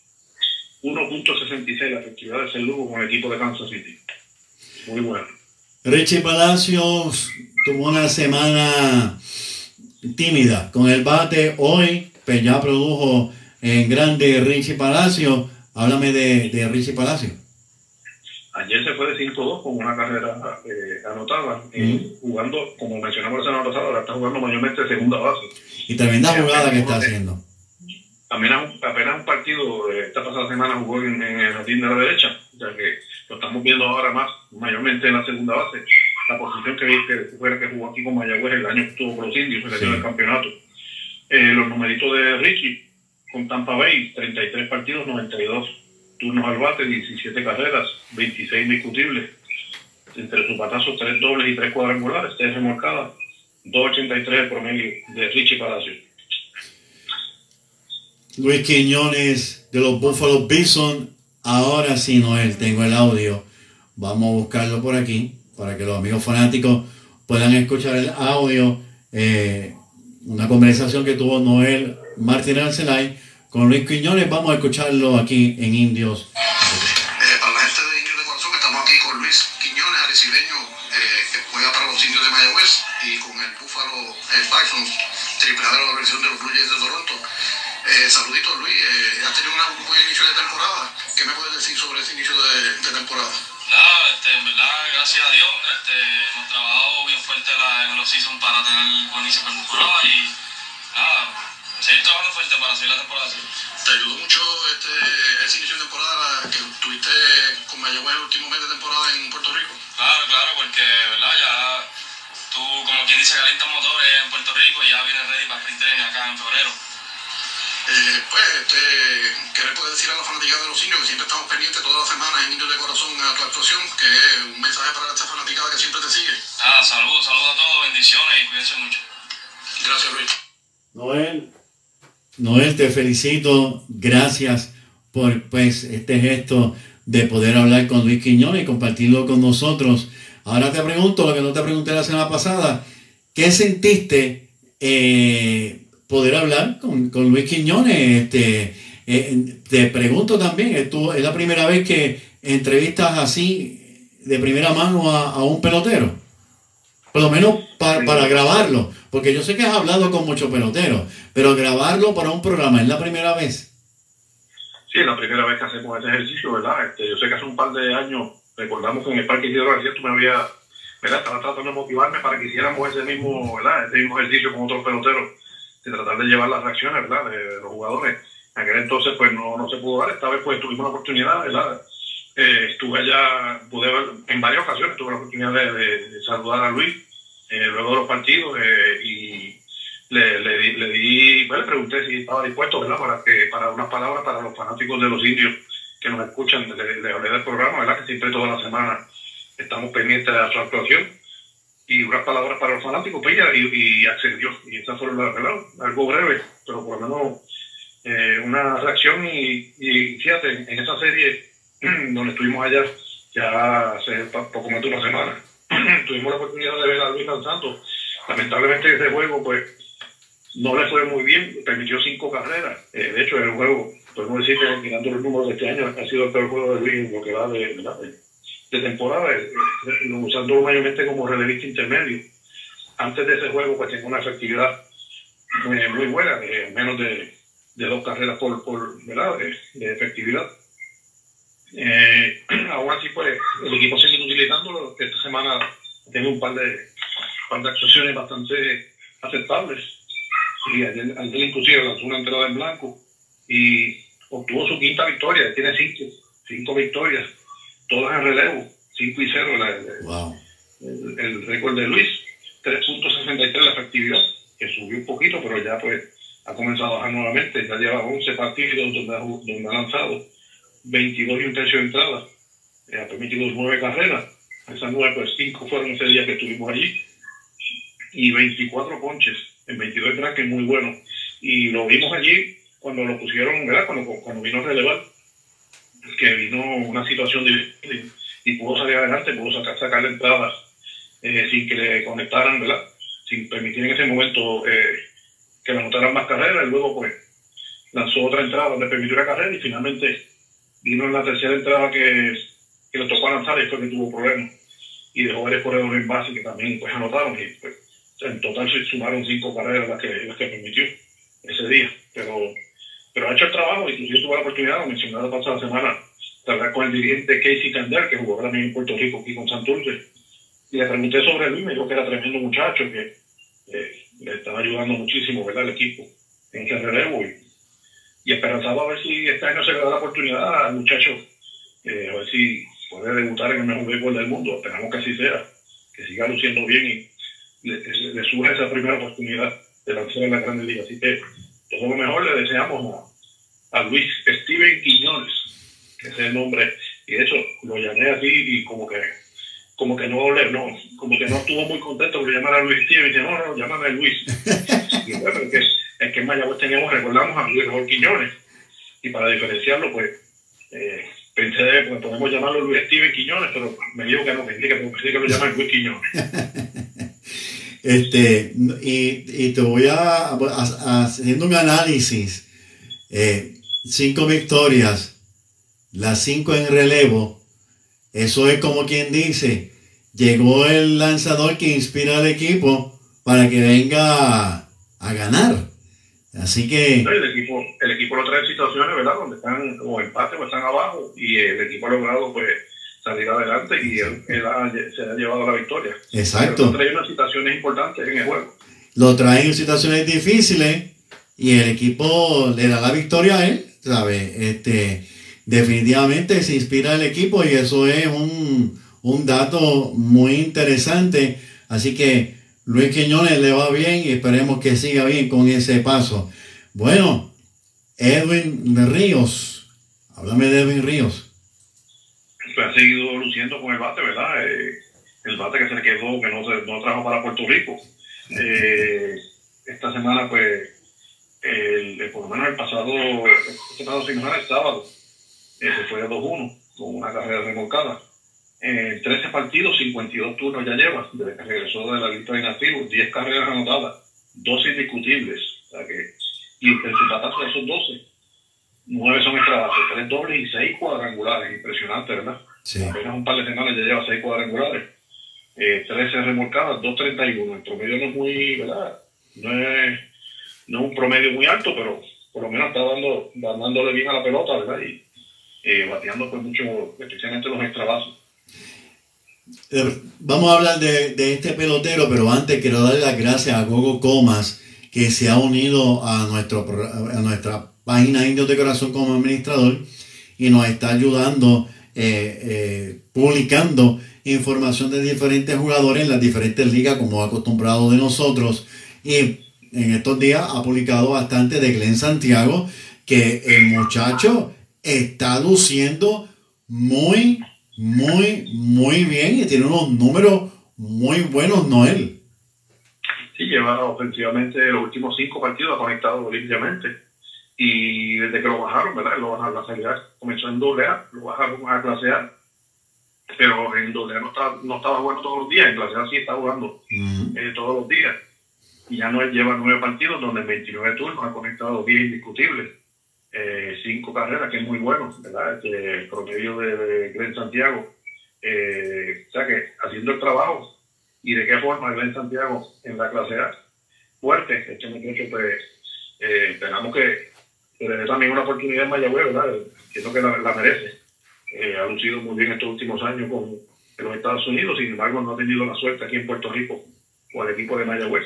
1.66 la efectividad de Seth Lugo con el equipo de Kansas City. Muy bueno. Richie Palacios tuvo una semana tímida con el bate. Hoy pues ya produjo en grande Richie Palacios. Háblame de Richie Palacios. Ayer se fue de 5-2 con una carrera anotada, jugando, como mencionamos la semana pasada, ahora está jugando mayormente segunda base. Y tremenda jugada que está haciendo. Apenas un partido, esta pasada semana jugó en el jardín de la derecha, ya que lo estamos viendo ahora más, mayormente en la segunda base, la posición que fue la que jugó aquí con Mayagüez el año que estuvo con los Indios, en el año del campeonato. Los numeritos de Richie con Tampa Bay, 33 partidos, 92 turnos al bate, 17 carreras, 26 indiscutibles, entre sus batazos 3 dobles y 3 cuadrangulares, 3 remolcadas, 2.83 el promedio de Richie Palacios. Luis Quiñones de los Buffalo Bison. Ahora sí, Noel, tengo el audio. Vamos a buscarlo por aquí para que los amigos fanáticos puedan escuchar el audio. Una conversación que tuvo Noel Martínez Arcelay con Luis Quiñones. Vamos a escucharlo aquí en Indios. Para la gente de Indios de Corazón, estamos aquí con Luis Quiñones, arecibeño, que juega para los Indios de Mayagüez y con el Buffalo Bison, AAA de la versión de los Blue Jays de Toronto. Saluditos, Luis. Has tenido un buen inicio de temporada. ¿Qué me puedes decir sobre ese inicio de temporada? Nada, en verdad, gracias a Dios, hemos trabajado bien fuerte en los season para tener buen inicio de temporada y nada, seguir trabajando fuerte para seguir la temporada así. ¿Te ayudó mucho ese inicio de temporada que tuviste con Mayagüez el último mes de temporada en Puerto Rico? Claro, porque, ¿verdad? Ya tú, como quien dice, calientas motores en Puerto Rico y ya viene pues, ¿qué le puedes decir a la fanática de los indios que siempre estamos pendientes todas las semanas en Indios de Corazón a tu actuación? Que es un mensaje para esta fanaticada que siempre te sigue. Saludos a todos, bendiciones y cuídense mucho. Gracias, Luis. Noel, te felicito, gracias por pues este gesto de poder hablar con Luis Quiñones y compartirlo con nosotros. Ahora te pregunto lo que no te pregunté la semana pasada, ¿qué sentiste poder hablar con Luis Quiñones? Te pregunto también, es la primera vez que entrevistas así de primera mano a un pelotero, por lo menos para grabarlo, porque yo sé que has hablado con muchos peloteros, pero grabarlo para un programa es la primera vez. Sí, es la primera vez que hacemos este ejercicio, ¿verdad? Yo sé que hace un par de años, recordamos que en el Parque Isidro García tú me habías, ¿verdad? Estaba tratando de motivarme para que hiciéramos ese mismo, ¿verdad? Este mismo ejercicio con otros peloteros, de tratar de llevar las reacciones, ¿verdad? De los jugadores. En aquel entonces, pues, no se pudo dar. Esta vez, pues, tuvimos la oportunidad, ¿verdad? Estuve allá, pude ver, en varias ocasiones tuve la oportunidad de saludar a Luis, luego de los partidos, y le pregunté si estaba dispuesto, ¿verdad? Para unas palabras para los fanáticos de los indios que nos escuchan, le hablé del programa, ¿verdad? Que siempre toda la semana estamos pendientes de su actuación, y unas palabras para los fanáticos, pues, y accedió, y esa fue ¿verdad? Algo breve, pero por lo menos una reacción, y fíjate, en esa serie donde estuvimos allá ya hace poco más de una semana, tuvimos la oportunidad de ver a Luis lanzando. Lamentablemente ese juego, pues, no le fue muy bien, permitió 5 carreras. De hecho, el juego, podemos decir que mirando los números de este año, ha sido el peor juego de Luis en lo que va de temporada, usándolo mayormente como relevista intermedio. Antes de ese juego, pues, tenía una efectividad muy buena, menos de 2 carreras por ¿verdad? De efectividad. Aún así, pues, el equipo sigue utilizándolo. Esta semana tengo un par de actuaciones bastante aceptables, y ayer inclusive lanzó una entrada en blanco y obtuvo su 5ª victoria. Tiene 5 victorias, todas en relevo, 5-0 Wow. el récord de Luis. 3.63 la efectividad, que subió un poquito, pero ya, pues, ha comenzado a bajar nuevamente. Ya lleva 11 partidos donde ha lanzado 22 y un tercio de entrada, ha permitido 9 carreras. Esas 9, pues, 5 fueron ese día que estuvimos allí, y 24 ponches en 22 entradas, que es muy bueno. Y lo vimos allí cuando lo pusieron, ¿verdad? Cuando vino a relevar, que vino una situación difícil y pudo salir adelante, pudo sacar la entrada sin que le conectaran, ¿verdad? Sin permitir en ese momento que le anotaran más carreras. Y luego, pues, lanzó otra entrada donde permitió una carrera, y finalmente vino en la tercera entrada que le tocó lanzar, y fue que tuvo problemas, y dejó varios corredores en base que también, pues, anotaron, y pues, en total se sumaron 5 carreras las que permitió ese día. Pero ha hecho el trabajo. Y yo tuve la oportunidad, lo mencioné la pasada semana, de hablar con el dirigente Casey Candel, que jugó también en Puerto Rico aquí con Santurce, y le pregunté sobre Luis. Me dijo que era tremendo muchacho, que le estaba ayudando muchísimo, ¿verdad?, al equipo en ese relevo, y esperanzado a ver si este año se le da la oportunidad al muchacho, a ver si puede debutar en el mejor béisbol del mundo. Esperamos que así sea, que siga luciendo bien y le surge esa primera oportunidad de lanzar en la Grandes Ligas. Así que todo lo mejor le deseamos a Luis Steven Quiñones, que ese es el nombre. Y de hecho lo llamé así, y como que no estuvo muy contento por llamar a Luis Steven, y dice, no, llámame a Luis. Y bueno, es que en Mayagüez recordamos a Luis Raúl Quiñones, y para diferenciarlo, pues, pensé, pues, podemos llamarlo Luis Steven Quiñones, pero me dijo que no, que lo llaman Luis Quiñones. Y te voy haciendo un análisis. 5 victorias, las 5 en relevo. Eso es como quien dice, llegó el lanzador que inspira al equipo para que venga a ganar. Así que el equipo lo trae en situaciones, ¿verdad?, donde están o empate o están abajo, y el equipo ha logrado, pues, salir adelante, y él se ha llevado la victoria. Exacto. Pero trae unas situaciones importantes en el juego. Lo traen en situaciones difíciles y el equipo le da la victoria a él, ¿sabes? Definitivamente se inspira el equipo, y eso es un dato muy interesante. Así que Luis Quiñones le va bien, y esperemos que siga bien con ese paso. Bueno, Edwin Ríos. Háblame de Edwin Ríos. Pues ha seguido luciendo con el bate, ¿verdad? El bate que se le quedó, que no trajo para Puerto Rico. Esta semana, pues, por lo menos el pasado semana, el sábado, se fue de 2-1 con una carrera remolcada. 13 partidos, 52 turnos ya lleva, desde que regresó de la lista de inactivos, 10 carreras anotadas, 12 indiscutibles. O sea que, y entre sus batazos de esos 12, 9 son extra bases, 3 dobles y 6 cuadrangulares. Impresionante, ¿verdad? Sí. Apenas un par de semanas ya lleva 6 cuadrangulares, 13 remolcadas, 2.31. El promedio no es muy, ¿verdad? No es un promedio muy alto, pero por lo menos está dándole bien a la pelota, ¿verdad? Y bateando pues mucho, especialmente los extra bases. Vamos a hablar de este pelotero, pero antes quiero darle las gracias a Gogo Comas, que se ha unido a nuestra página Indios de Corazón como administrador y nos está ayudando publicando información de diferentes jugadores en las diferentes ligas, como acostumbrado de nosotros. Y en estos días ha publicado bastante de Glenn Santiago, que el muchacho está luciendo muy bien y tiene unos números muy buenos, Noel. Sí, lleva ofensivamente los últimos 5 partidos, ha conectado limpiamente. Y desde que lo bajaron, ¿verdad? Lo bajaron a la Serie A, comenzó en AA, lo bajaron a clase A. Pero en AA no estaba jugando todos los días, en clase A sí está jugando todos los días. Y ya Noel lleva 9 partidos, donde en 29 turnos ha conectado 10 indiscutibles. 5 carreras, que es muy bueno, ¿verdad? El promedio de Glenn Santiago. O sea que haciendo el trabajo, y de qué forma Glenn Santiago en la clase A, fuerte, este muchacho, pues, esperamos que le dé también una oportunidad en Mayagüez, ¿verdad? Entiendo que la merece. Ha lucido muy bien estos últimos años con los Estados Unidos, sin embargo no ha tenido la suerte aquí en Puerto Rico con el equipo de Mayagüez.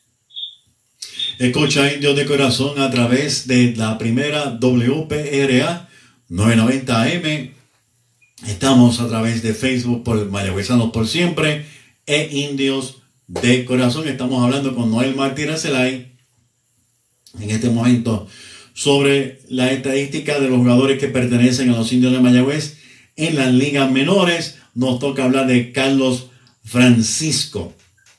Escucha Indios de Corazón a través de la primera WPRA 990 AM. Estamos a través de Facebook por Mayagüezanos por Siempre e Indios de Corazón. Estamos hablando con Noel Martínez Zelay en este momento sobre la estadística de los jugadores que pertenecen a los Indios de Mayagüez en las ligas menores. Nos toca hablar de Carlos Francisco.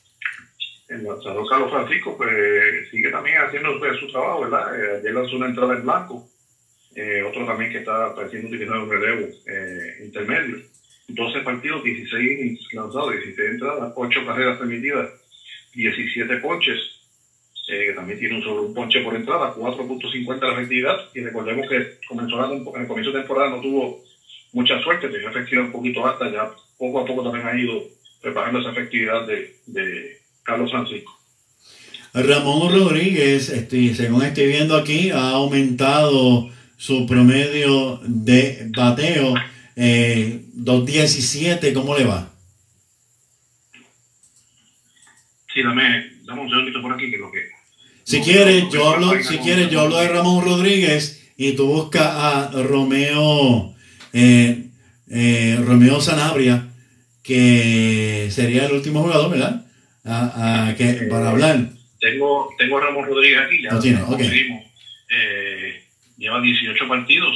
El lanzador Carlos Francisco pues sigue también haciendo su trabajo, ¿verdad? Ayer lanzó una entrada en blanco, otro también que está siendo utilizado en relevo intermedio. 12 partidos, 16 innings lanzados, 16 entradas, 8 carreras permitidas, 17 ponches, que también tiene un ponche por entrada, 4.50 la efectividad. Y recordemos que en el comienzo de temporada no tuvo mucha suerte, tenía efectividad un poquito alta, ya poco a poco también ha ido preparando esa efectividad de Carlos Francisco. Ramón Rodríguez, según estoy viendo aquí, ha aumentado su promedio de bateo, 2.17, ¿cómo le va? Sí, dame un segundito por aquí, que lo que... Si quieres, yo hablo de Ramón Rodríguez y tú buscas a Romeo Sanabria, que sería el último jugador, ¿verdad? Para hablar. Tengo a Ramón Rodríguez aquí, ya lo conseguimos. Lleva 18 partidos,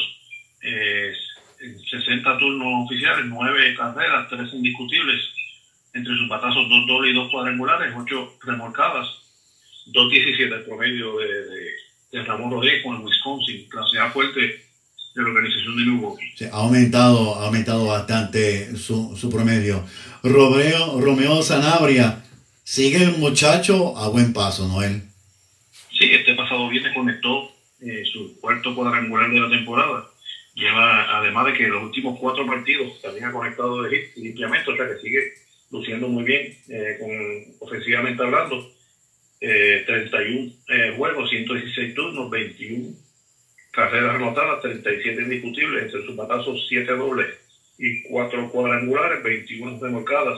60 turnos oficiales, 9 carreras, 3 indiscutibles, entre sus batazos 2 dobles y 2 cuadrangulares, 8 remolcadas, 2.17 el promedio de Ramón Rodríguez con el Wisconsin, clase A fuerte de la organización de Milwaukee. Sí, ha aumentado bastante su promedio. Romeo Sanabria, sigue el muchacho a buen paso, Noel. Sí, este pasado viernes conectó su cuarto cuadrangular de la temporada. Lleva, además de que los últimos 4 partidos también ha conectado de hit limpiamente, o sea que sigue luciendo muy bien, ofensivamente hablando. 31 juegos, 116 turnos, 21 carreras anotadas, 37 indiscutibles, entre sus batazos 7 dobles y 4 cuadrangulares, 21 remolcadas,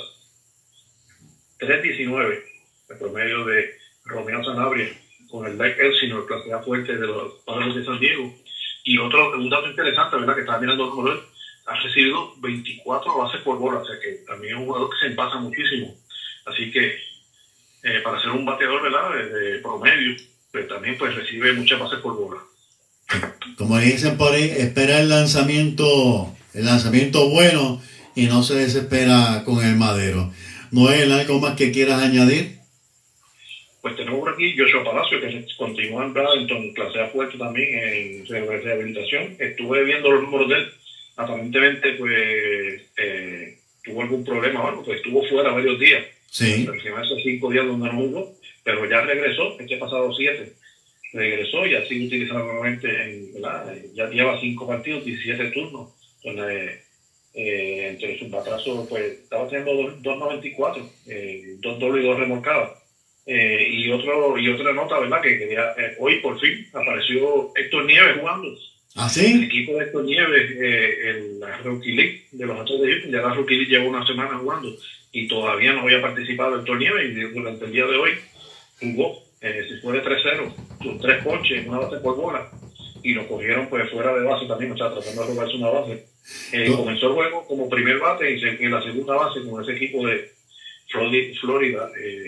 3.19 el promedio de Romeo Sanabria con el Lake Elsinore, clase A fuerte de los Padres de San Diego. Y un dato interesante, ¿verdad? Que estaba mirando como él, ha recibido 24 bases por bola, o sea que también es un jugador que se envasa muchísimo. Así que para ser un bateador, ¿verdad? De promedio, pero también pues recibe muchas bases por bola. Como dicen por ahí, espera el lanzamiento bueno y no se desespera con el madero. Noel, ¿algo más que quieras añadir? Pues tenemos por aquí Joshua Palacio, que continúa en Bradenton, clase A fuerte también en rehabilitación. Estuve viendo los números de él. Aparentemente, pues, tuvo algún problema o algo, pues estuvo fuera varios días. Sí. Esos 5 días donde no jugó, pero ya regresó, pasado 7. Regresó y así utilizado nuevamente, ya lleva 5 partidos, 17 turnos, donde entre sus batazos, pues, estaba teniendo 2.94, 2 dobles y 2 remolcadas. Y otra nota, ¿verdad? Que quería, hoy por fin apareció Héctor Nieves jugando. ¿Ah, sí? El equipo de Héctor Nieves, la Rookie League de los Astros de Houston, ya la Rookie League lleva una semana jugando y todavía no había participado Héctor Nieves, y durante el día de hoy jugó, se fue de 3-0, con 3 ponches, una base por bola, y lo cogieron pues fuera de base también, o sea, tratando de robarse una base. Comenzó el juego como primer bate y en la segunda base con ese equipo de Florida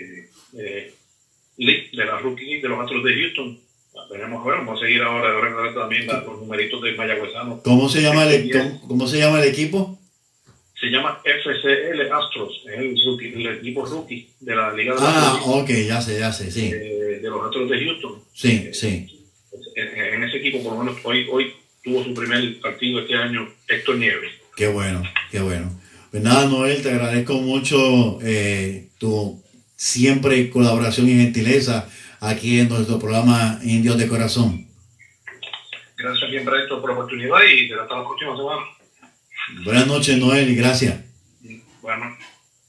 League, de la Rookie League de los Astros de Houston. Veremos, vamos a seguir ahora también los numeritos del mayagüezano. ¿Cómo se llama el equipo? Se llama FCL Astros, es el equipo rookie de la Liga de ok, ya sé, sí. De los Astros de Houston. Sí, sí. En ese equipo, por lo menos, hoy tuvo su primer partido este año Héctor Nieves. Qué bueno. Pues nada, Noel, te agradezco mucho tu siempre colaboración y gentileza aquí en nuestro programa Indios de Corazón. Gracias siempre a esto por la oportunidad y hasta la próxima semana. Buenas noches, Noel, y gracias. Bueno.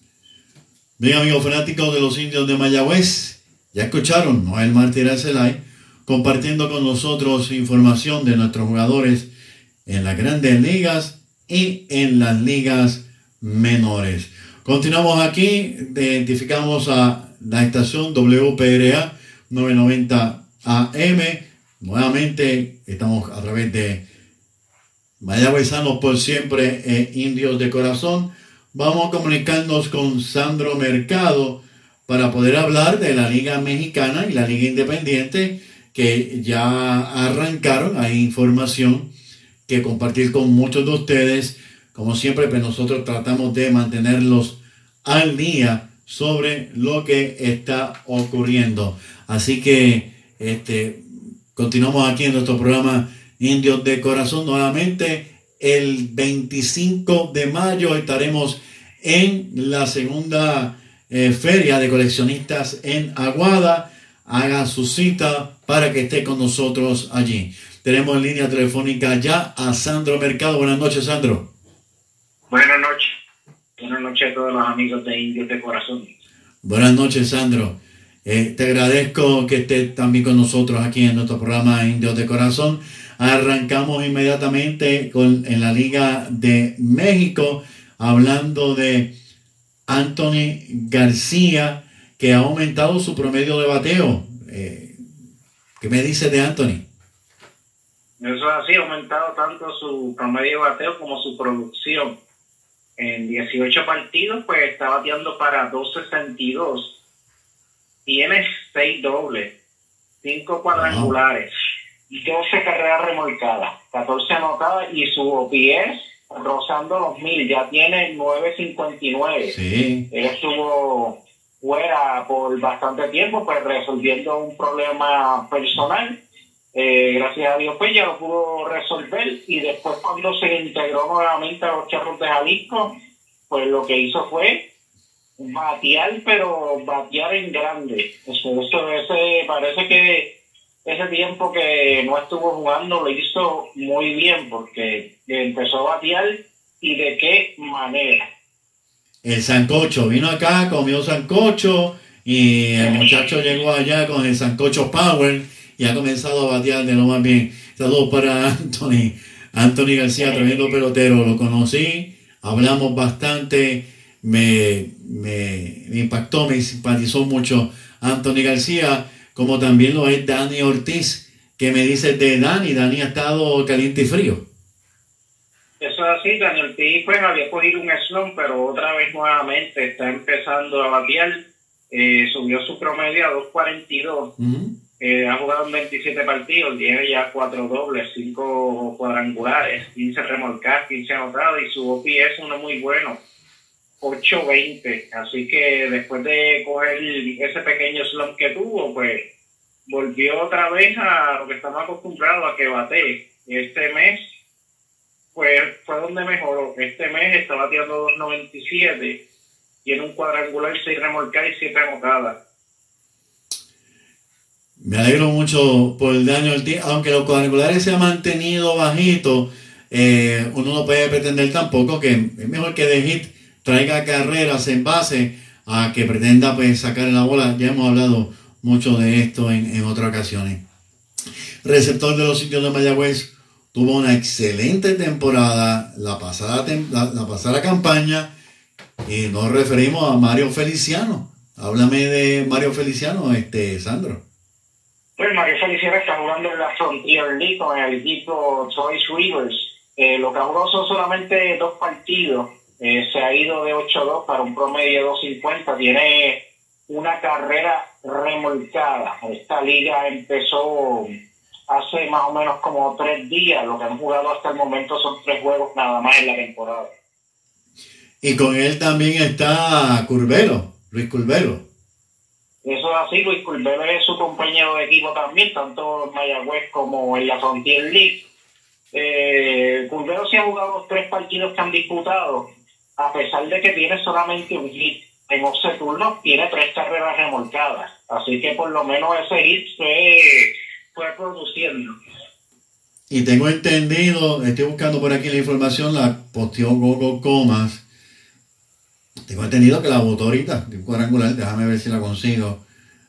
Bien, amigos fanáticos de los Indios de Mayagüez, ya escucharon Noel Martí Arcelay compartiendo con nosotros información de nuestros jugadores en las grandes ligas y en las ligas menores. Continuamos aquí, identificamos a la estación WPRA 990 AM. Nuevamente estamos a través de Mayagüezanos por siempre, Indios de Corazón. Vamos a comunicarnos con Sandro Mercado para poder hablar de la Liga Mexicana y la Liga Independiente, que ya arrancaron. Hay información que compartir con muchos de ustedes. Como siempre, pues nosotros tratamos de mantenerlos al día sobre lo que está ocurriendo. Así que continuamos aquí en nuestro programa Indios de Corazón. Nuevamente, el 25 de mayo estaremos en la segunda feria de coleccionistas en Aguada. Haga su cita para que esté con nosotros allí. Tenemos en línea telefónica ya a Sandro Mercado. Buenas noches, Sandro. Buenas noches. Buenas noches a todos los amigos de Indios de Corazón. Buenas noches, Sandro. Te agradezco que estés también con nosotros aquí en nuestro programa Indios de Corazón. Arrancamos inmediatamente en la Liga de México, hablando de Anthony García, que ha aumentado su promedio de bateo. ¿Qué me dices de Anthony? Eso es así, ha aumentado tanto su promedio de bateo como su producción. En 18 partidos, pues está bateando para 2.62. Tiene 6 dobles, 5 cuadrangulares, 12 carreras remolcadas, 14 anotadas y su OPS rozando los 1000. Ya tiene 9.59. Sí. Él estuvo fuera por bastante tiempo, pues resolviendo un problema personal. Gracias a Dios, pues ya lo pudo resolver, y después cuando se integró nuevamente a los Charros de Jalisco, pues lo que hizo fue batear, pero batear en grande. Parece que ese tiempo que no estuvo jugando lo hizo muy bien, porque empezó a batear, y de qué manera. El sancocho, vino acá, comió sancocho, y el muchacho llegó allá con el sancocho Power y ha comenzado a batear de lo más bien. Saludos para Anthony García, tremendo pelotero. Lo conocí, hablamos bastante, me impactó, me simpatizó mucho Anthony García, como también lo es Dani Ortiz. ¿Qué me dices de Dani? Dani ha estado caliente y frío. Eso es así. Dani Ortiz pues había cogido un slump, pero otra vez nuevamente está empezando a batear. Subió su promedio a 2.42. Ha jugado en 27 partidos, tiene ya 4 dobles, 5 cuadrangulares, 15 remolcadas, 15 anotados y su OPS es uno muy bueno, 8.20. Así que después de coger ese pequeño slump que tuvo, pues volvió otra vez a lo que estamos acostumbrados, a que bate. Este mes pues fue donde mejoró. Este mes está bateando 2.97, tiene un cuadrangular, 6 remolcadas y 7 anotadas. Me alegro mucho por Daniel Ortiz, aunque los cuadrangulares se han mantenido bajitos, uno no puede pretender tampoco que es mejor que The Hit traiga carreras en base a que pretenda pues sacar la bola. Ya hemos hablado mucho de esto en otras ocasiones. Receptor de los Indios de Mayagüez tuvo una excelente temporada la pasada campaña y nos referimos a Mario Feliciano. Háblame de Mario Feliciano, Sandro. Pues Mario Feliciano está jugando en la Frontier League con el equipo Troy Rivers. Lo que ha jugado son solamente 2 partidos. Se ha ido de 8-2 para un promedio de 2.50. Tiene una carrera remolcada. Esta liga empezó hace más o menos como 3 días. Lo que han jugado hasta el momento son 3 juegos nada más en la temporada. Y con él también está Luis Curbelo. Eso es así, Luis Curbelo es su compañero de equipo también, tanto en Mayagüez como en la Frontier League. Curbelo se ha jugado los 3 partidos que han disputado, a pesar de que tiene solamente un hit. En 11 turnos tiene 3 carreras remolcadas, así que por lo menos ese hit fue produciendo. Y tengo entendido, estoy buscando por aquí la información, la posteó Gogo Comas. Tengo entendido que la votó ahorita, de un cuadrangular, déjame ver si la consigo.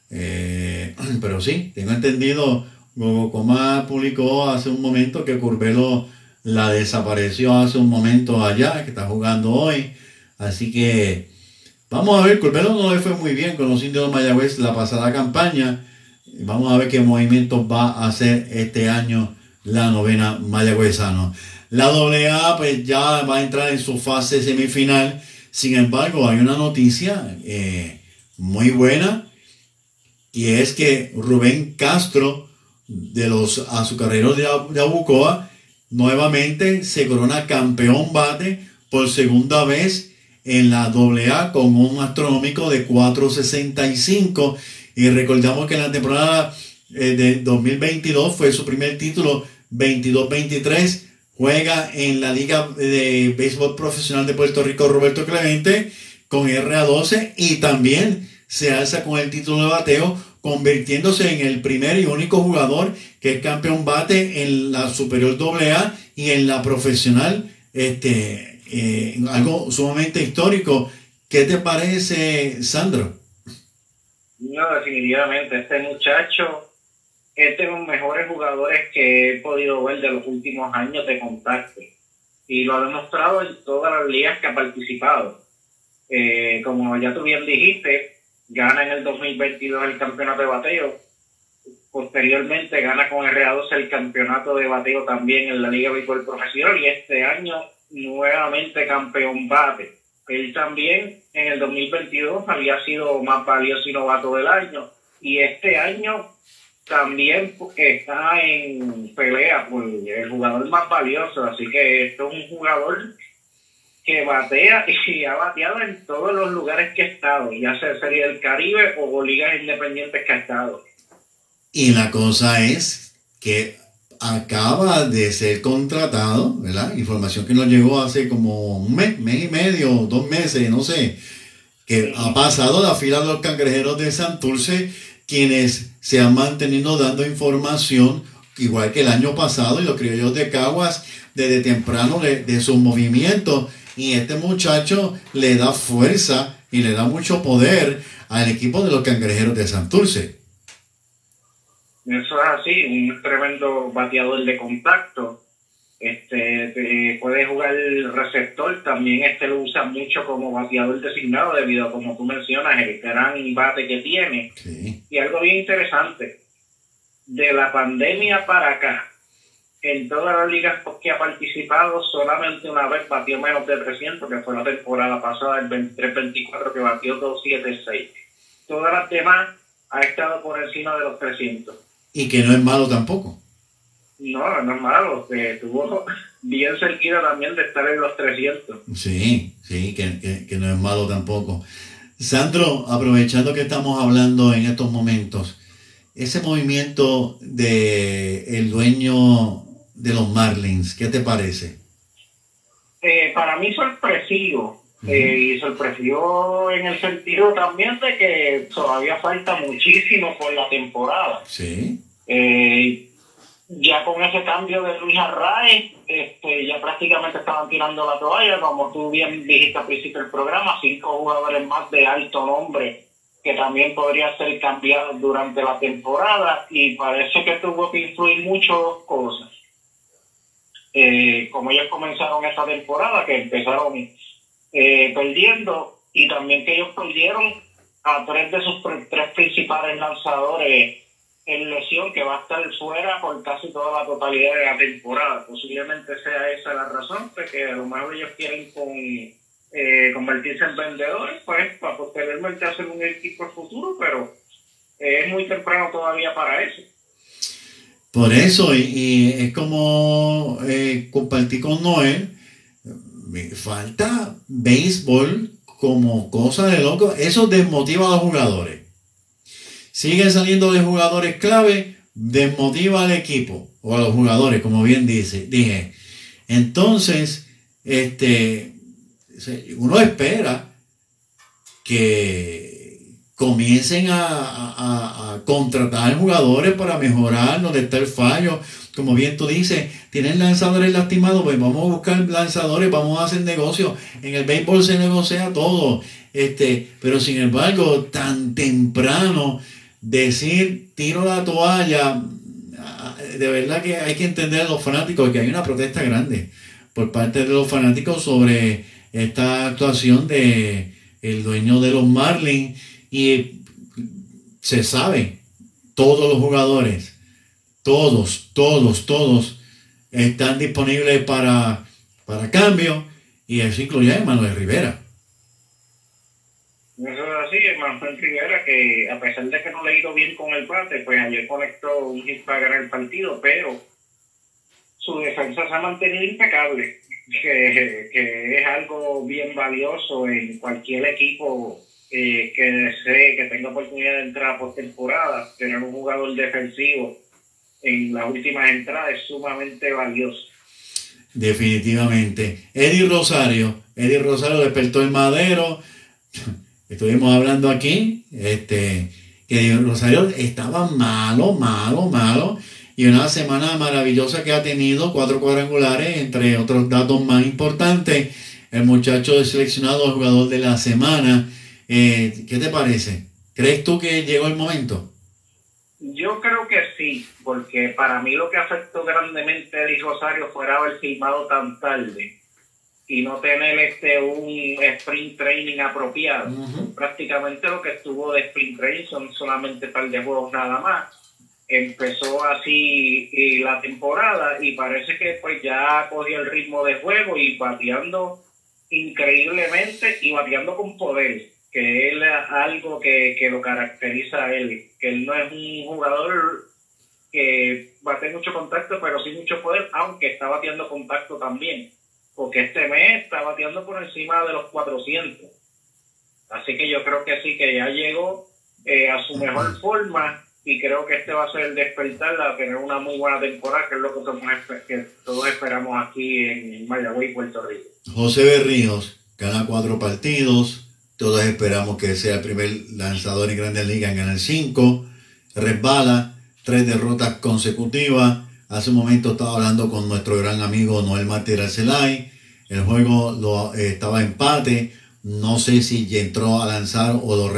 Pero sí, tengo entendido, Gogo Comas publicó hace un momento que Curbelo la desapareció hace un momento allá, que está jugando hoy. Así que vamos a ver, Curbelo no le fue muy bien con los Indios de Mayagüez la pasada campaña. Vamos a ver qué movimientos va a hacer este año la novena mayagüezano. La AA pues ya va a entrar en su fase semifinal. Sin embargo, hay una noticia muy buena, y es que Rubén Castro de los azucareros de Abucoa nuevamente se corona campeón bate por segunda vez en la AA con un astronómico de 4.65, y recordamos que en la temporada de 2022 fue su primer título 22-23. Juega en la Liga de Béisbol Profesional de Puerto Rico Roberto Clemente con RA12, y también se alza con el título de bateo, convirtiéndose en el primer y único jugador que es campeón bate en la Superior AA y en la profesional, algo sumamente histórico. ¿Qué te parece, Sandro? No, definitivamente, este muchacho es de los mejores jugadores que he podido ver de los últimos años de contacto, y lo ha demostrado en todas las ligas que ha participado. Como ya tú bien dijiste, gana en el 2022 el campeonato de bateo, posteriormente gana con RA12 el campeonato de bateo también en la Liga de Béisbol Profesional, y este año nuevamente campeón bate. Él también en el 2022 había sido más valioso y novato del año, y este año también está en pelea por el jugador más valioso. Así que esto es un jugador que batea y ha bateado en todos los lugares que ha estado, ya sea Serie del Caribe o ligas independientes que ha estado. Y la cosa es que acaba de ser contratado, ¿verdad? Información que nos llegó hace como un mes y medio, 2 meses, no sé, que ha pasado a la fila de los Cangrejeros de Santurce, quienes se han mantenido dando información, igual que el año pasado, y los criollos de Caguas desde temprano de sus movimientos, y este muchacho le da fuerza y le da mucho poder al equipo de los Cangrejeros de Santurce. Eso es así, un tremendo bateador de contacto. Puede jugar el receptor, también lo usa mucho como bateador designado debido a, como tú mencionas, el gran bate que tiene. Sí. Y algo bien interesante, de la pandemia para acá, en todas las ligas que ha participado, solamente una vez batió menos de 300, que fue la temporada pasada, el 23-24, que batió 276. Todas las demás ha estado por encima de los 300. Y que no es malo tampoco. No, no es malo, que estuvo bien cerquita también de estar en los 300. Sí, que no es malo tampoco. Sandro, aprovechando que estamos hablando en estos momentos, ese movimiento de el dueño de los Marlins, ¿qué te parece? Para mí sorpresivo, y sorpresivo en el sentido también de que todavía falta muchísimo por la temporada. Sí. Ya con ese cambio de Luis Arraez, ya prácticamente estaban tirando la toalla, como tú bien dijiste al principio del programa, 5 jugadores más de alto nombre que también podrían ser cambiados durante la temporada, y parece que tuvo que influir mucho dos cosas. Como ellos comenzaron esta temporada, que empezaron perdiendo, y también que ellos perdieron a 3 de sus 3 principales lanzadores en lesión, que va a estar fuera por casi toda la totalidad de la temporada. Posiblemente sea esa la razón, de que a lo mejor ellos quieren convertirse en vendedores, pues para posteriormente hacer un equipo futuro, pero es muy temprano todavía para eso. Por eso, y es como compartí con Noel, me falta béisbol como cosa de loco. Eso desmotiva a los jugadores. Siguen saliendo de jugadores clave, desmotiva al equipo o a los jugadores, como bien dije. Entonces, uno espera que comiencen a contratar jugadores para mejorar donde está el fallo. Como bien tú dices, tienen lanzadores lastimados, pues vamos a buscar lanzadores, vamos a hacer negocio. En el béisbol se negocia todo, pero sin embargo, tan temprano decir tiro la toalla, de verdad que hay que entender a los fanáticos que hay una protesta grande por parte de los fanáticos sobre esta actuación de el dueño de los Marlins, y se sabe, todos los jugadores, todos están disponibles para cambio, y eso incluye a Manuel Rivera. Eso es así, Manuel Rivera, que a pesar de que no le ha ido bien con el bate, pues ayer conectó un hit para ganar el partido, pero su defensa se ha mantenido impecable, que es algo bien valioso en cualquier equipo que desee, que tenga oportunidad de entrar a postemporada. Tener un jugador defensivo en las últimas entradas es sumamente valioso. Definitivamente. Eddie Rosario despertó el madero. Estuvimos hablando aquí, que Eddie Rosario estaba malo, y una semana maravillosa que ha tenido, 4 cuadrangulares, entre otros datos más importantes. El muchacho es seleccionado jugador de la semana. ¿Qué te parece? ¿Crees tú que llegó el momento? Yo creo que sí, porque para mí lo que afectó grandemente a Eddie Rosario fue haber firmado tan tarde y no tener un sprint training apropiado. Prácticamente lo que estuvo de sprint training son solamente un par de juegos nada más. Empezó así la temporada y parece que pues ya cogió el ritmo de juego y bateando increíblemente y bateando con poder, que es algo que lo caracteriza a él, que él no es un jugador que bate mucho contacto, pero sí mucho poder, aunque está bateando contacto también, porque este mes está bateando por encima de los 400. Así que yo creo que sí, que ya llegó a su mejor forma, y creo que va a ser el despertar a tener una muy buena temporada, que es lo que todos esperamos aquí en Mayagüez, Puerto Rico. José Berríos gana 4 partidos. Todos esperamos que sea el primer lanzador en Grandes Ligas en ganar 5. Resbala, 3 derrotas consecutivas. Hace un momento estaba hablando con nuestro gran amigo Noel Martí Arcelay. El juego estaba empate. No sé si ya entró a lanzar o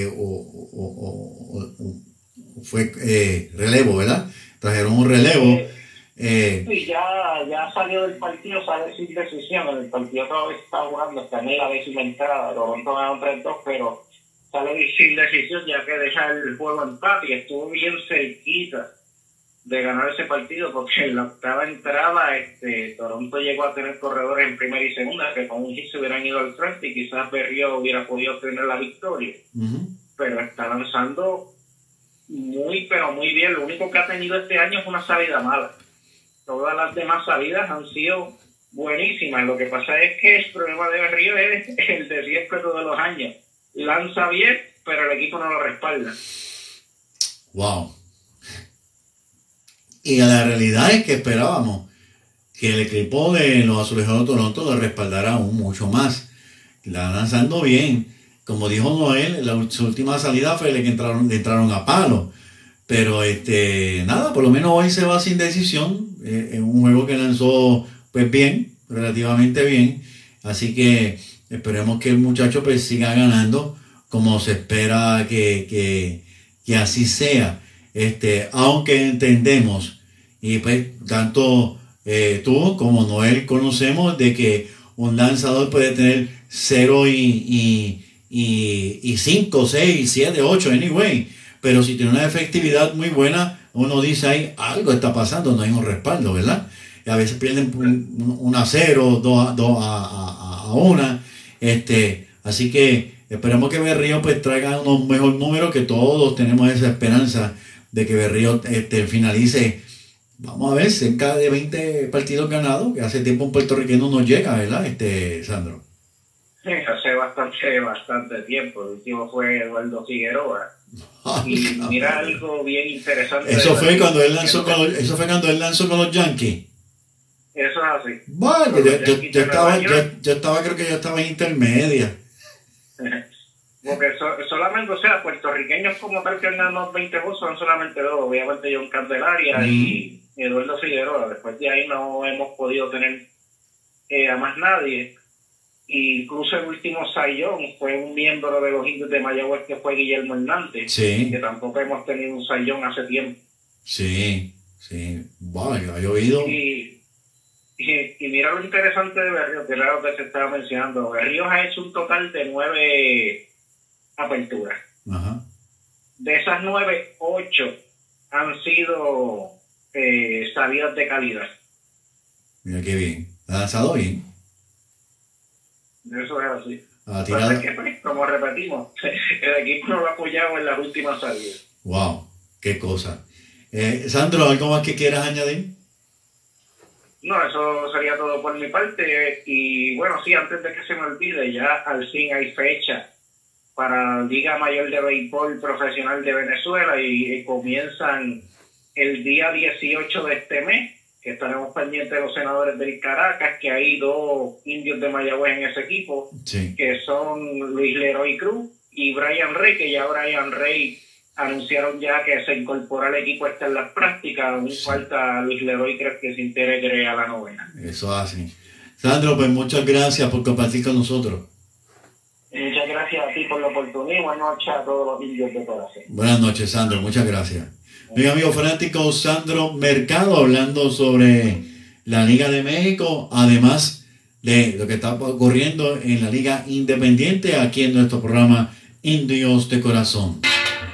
fue relevo, ¿verdad? Trajeron un relevo. Sí, ya salió del partido, sale sin decisión. El partido todavía está jugando, está en la 10ª entrada. Toronto ganó 3-2, pero sale sin decisión, ya que deja el juego empate, y estuvo bien cerquita de ganar ese partido, porque en la 8ª entrada Toronto llegó a tener corredores en primera y segunda, que con un hit se hubieran ido al frente y quizás Berrío hubiera podido tener la victoria. Pero está lanzando tenido este año es una salida mala. Todas las demás salidas han sido buenísimas. Lo que pasa es que el problema de Berrío es el de siempre todos los años. Lanza bien, pero el equipo no lo respalda. Wow. Y la realidad es que esperábamos que el equipo de los Azulejos de Toronto lo respaldara aún mucho más. La lanzando bien. Como dijo Noel, su última salida fue el que entraron a palo. Pero nada, por lo menos hoy se va sin decisión. En un juego que lanzó pues bien, relativamente bien. Así que esperemos que el muchacho pues siga ganando como se espera que así sea. Aunque entendemos, y pues tanto tú como Noel conocemos de que un lanzador puede tener 0 y 5, 6, 7, 8, anyway. Pero si tiene una efectividad muy buena, uno dice ahí, algo está pasando, no hay un respaldo, ¿verdad? Y a veces pierden 1-0, 2-1. Así que esperemos que Berrío pues traiga unos mejores números, que todos tenemos esa esperanza de que Berrío finalice. Vamos a ver, cerca de 20 partidos ganados, que hace tiempo un puertorriqueño no llega, ¿verdad, Sandro? Sí, hace bastante tiempo. El último fue Eduardo Figueroa. Y mira algo bien interesante. Eso fue cuando él lanzó con los Yankees. Eso es así. Bueno, yo estaba, creo que yo estaba en intermedia. Porque solamente, o sea, puertorriqueños como tal que han ganado 20 votos son solamente dos. Obviamente John Candelaria y Eduardo Figueroa. Después de ahí no hemos podido tener a más nadie. Incluso el último sayón fue un miembro de los Indios de Mayagüez, que fue Guillermo Hernández, que tampoco hemos tenido un sayón hace tiempo. Sí. Wow, ha llovido. Y mira lo interesante de Berríos, que era lo que se estaba mencionando. Berríos ha hecho un total de 9 aperturas. Ajá. De esas 9, 8 han sido salidas de calidad. Mira qué bien. Ha lanzado bien. Eso es así. Como repetimos, el equipo no lo ha apoyado en las últimas salidas. Wow, qué cosa. Sandro, ¿algo más que quieras añadir? No, eso sería todo por mi parte. Y bueno, sí, antes de que se me olvide, ya al fin hay fecha para la Liga Mayor de Béisbol Profesional de Venezuela y comienzan el día 18 de este mes, que estaremos pendientes de los senadores del Caracas, que hay 2 indios de Mayagüez en ese equipo, que son Luis Leroy Cruz y Brian Rey, que ya Brian Rey anunciaron ya que se incorpora al equipo en las prácticas. Aún falta Luis Leroy, creo que se integre a la novena. Eso hace. Sandro, pues muchas gracias por compartir con nosotros. Muchas gracias a ti por la oportunidad y buenas noches a todos los indios de corazón. Buenas noches, Sandro, muchas gracias. Mi amigo fanático Sandro Mercado, hablando sobre la Liga de México, además de lo que está ocurriendo en la Liga Independiente, aquí en nuestro programa Indios de Corazón.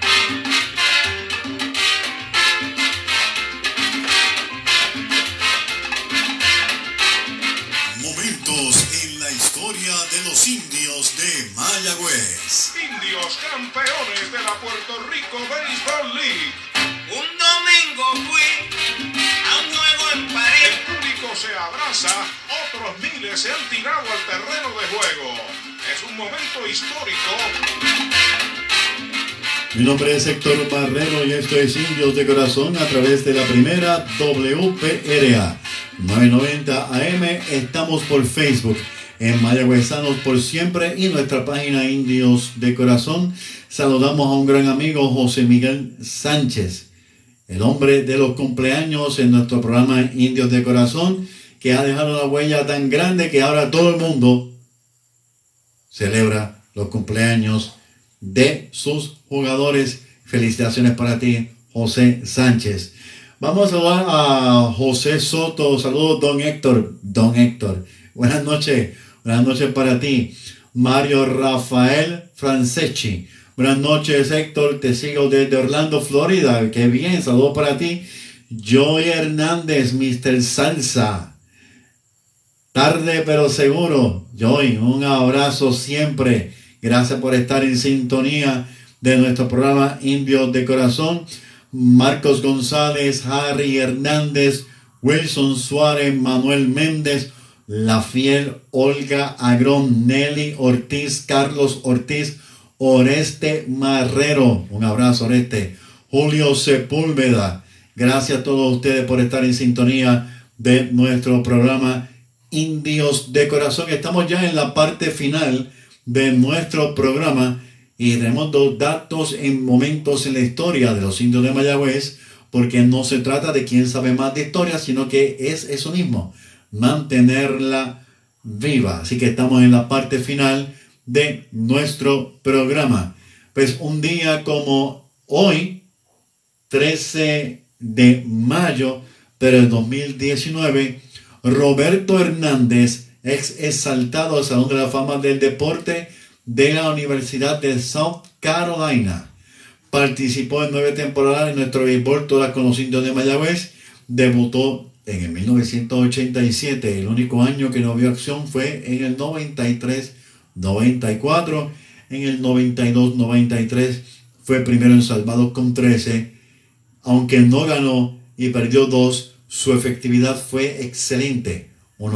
Momentos en la historia de los indios de Mayagüez. Indios campeones de la Puerto Rico Baseball League. Un domingo fui a un juego en París. El público se abraza, otros miles se han tirado al terreno de juego. Es un momento histórico. Mi nombre es Héctor Barrero y esto es Indios de Corazón a través de la primera WPRA 990 AM. Estamos por Facebook en Mayagüezanos por Siempre y nuestra página Indios de Corazón. Saludamos a un gran amigo, José Miguel Sánchez, el hombre de los cumpleaños en nuestro programa Indios de Corazón, que ha dejado una huella tan grande que ahora todo el mundo celebra los cumpleaños de sus jugadores. Felicitaciones para ti, José Sánchez. Vamos a saludar a José Soto. Saludos, don Héctor. Don Héctor, buenas noches para ti. Mario Rafael Franceschi. Buenas noches, Héctor. Te sigo desde Orlando, Florida. Qué bien, saludos para ti. Joey Hernández, Mr. Salsa. Tarde pero seguro. Joey, un abrazo siempre. Gracias por estar en sintonía de nuestro programa Indios de Corazón. Marcos González, Harry Hernández, Wilson Suárez, Manuel Méndez, La Fiel, Olga Agrón, Nelly Ortiz, Carlos Ortiz, Oreste Marrero, un abrazo Oreste, Julio Sepúlveda. Gracias a todos ustedes por estar en sintonía de nuestro programa Indios de Corazón. Estamos ya en la parte final de nuestro programa y tenemos dos datos en momentos en la historia de los Indios de Mayagüez, porque no se trata de quién sabe más de historia, sino que es eso mismo, mantenerla viva. Así que estamos en la parte final de nuestro programa. Pues un día como hoy, 13 de mayo del 2019, Roberto Hernández, ex exaltado al Salón de la Fama del Deporte de la Universidad de South Carolina, participó en 9 temporadas en nuestro béisbol, todas con los Indios de Mayagüez. Debutó en el 1987, el único año que no vio acción fue en el 93-94, en el 92-93 fue primero en salvados con 13, aunque no ganó y perdió 2, su efectividad fue excelente,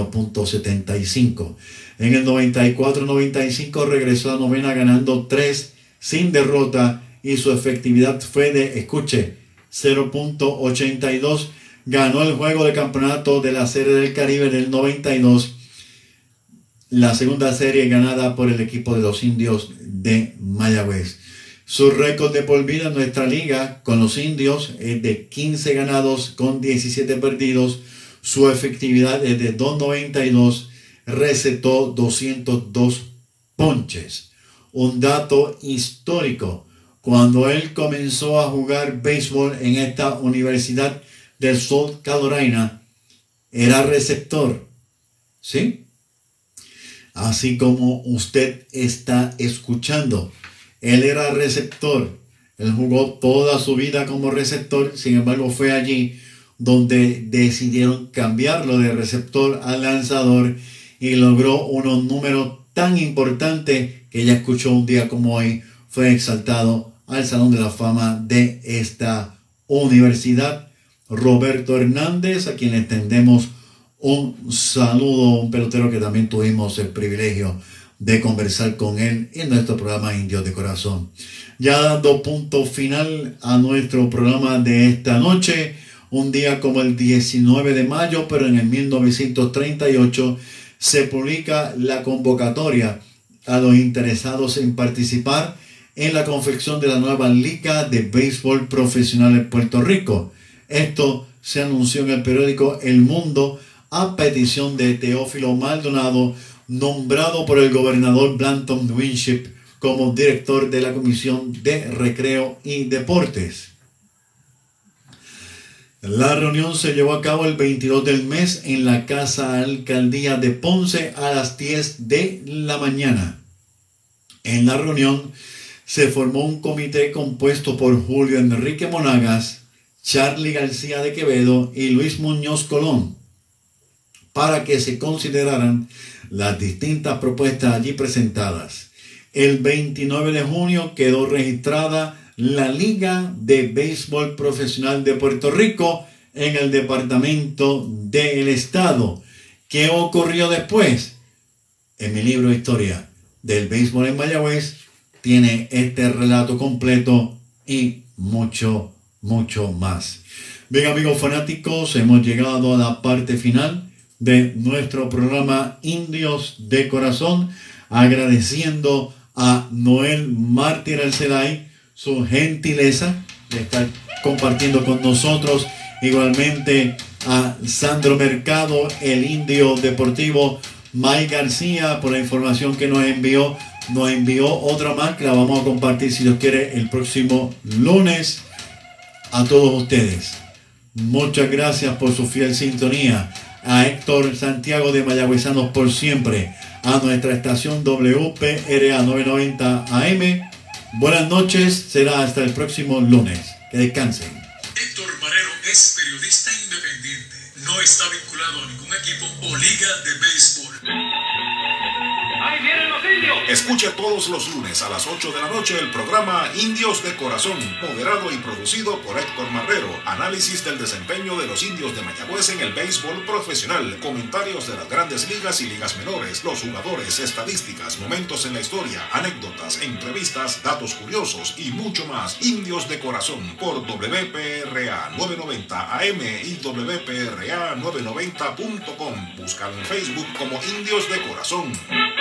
1.75. En el 94-95 regresó a la novena ganando 3 sin derrota y su efectividad fue de, escuche, 0.82. Ganó el juego de campeonato de la Serie del Caribe del 92, la segunda serie ganada por el equipo de los Indios de Mayagüez. Su récord de por vida en nuestra liga con los Indios es de 15 ganados con 17 perdidos. Su efectividad es de 2.92, recetó 202 ponches. Un dato histórico, cuando él comenzó a jugar béisbol en esta universidad de South Carolina, era receptor, ¿sí? Así como usted está escuchando, él era receptor. Él jugó toda su vida como receptor, sin embargo fue allí donde decidieron cambiarlo de receptor a lanzador y logró unos números tan importantes que ya escuchó un día como hoy, fue exaltado al Salón de la Fama de esta universidad. Roberto Hernández, a quien extendemos un saludo, un pelotero que también tuvimos el privilegio de conversar con él en nuestro programa Indios de Corazón. Ya dando punto final a nuestro programa de esta noche, un día como el 19 de mayo, pero en el 1938, se publica la convocatoria a los interesados en participar en la confección de la nueva Liga de Béisbol Profesional en Puerto Rico. Esto se anunció en el periódico El Mundo a petición de Teófilo Maldonado, nombrado por el gobernador Blanton Winship como director de la Comisión de Recreo y Deportes. La reunión se llevó a cabo el 22 del mes en la Casa Alcaldía de Ponce a las 10 de la mañana. En la reunión se formó un comité compuesto por Julio Enrique Monagas, Charlie García de Quevedo y Luis Muñoz Colón, para que se consideraran las distintas propuestas allí presentadas. El 29 de junio quedó registrada la Liga de Béisbol Profesional de Puerto Rico en el Departamento del Estado. ¿Qué ocurrió después? En mi libro Historia del Béisbol en Mayagüez tiene este relato completo y mucho más. Bien, amigos fanáticos, hemos llegado a la parte final de nuestro programa Indios de Corazón, agradeciendo a Noel Mártir Arcelay su gentileza de estar compartiendo con nosotros, igualmente a Sandro Mercado, el Indio Deportivo, Mike García, por la información que nos envió otra más que la vamos a compartir, si Dios quiere, el próximo lunes. A todos ustedes, muchas gracias por su fiel sintonía. A Héctor Santiago de Mayagüezanos por siempre, a nuestra estación WPRA 990 AM. Buenas noches, será hasta el próximo lunes. Que descansen. Héctor Marrero es periodista independiente. No está vinculado a ningún equipo o liga de béisbol. Ahí vienen los indios! Escuche todos los lunes a las 8 de la noche el programa Indios de Corazón, moderado y producido por Héctor Marrero. Análisis del desempeño de los indios de Mayagüez en el béisbol profesional, comentarios de las grandes ligas y ligas menores, los jugadores, estadísticas, momentos en la historia, anécdotas, entrevistas, datos curiosos y mucho más. Indios de Corazón por WPRA 990 AM y WPRA 990.com. Búscalo en Facebook como Indios de Corazón.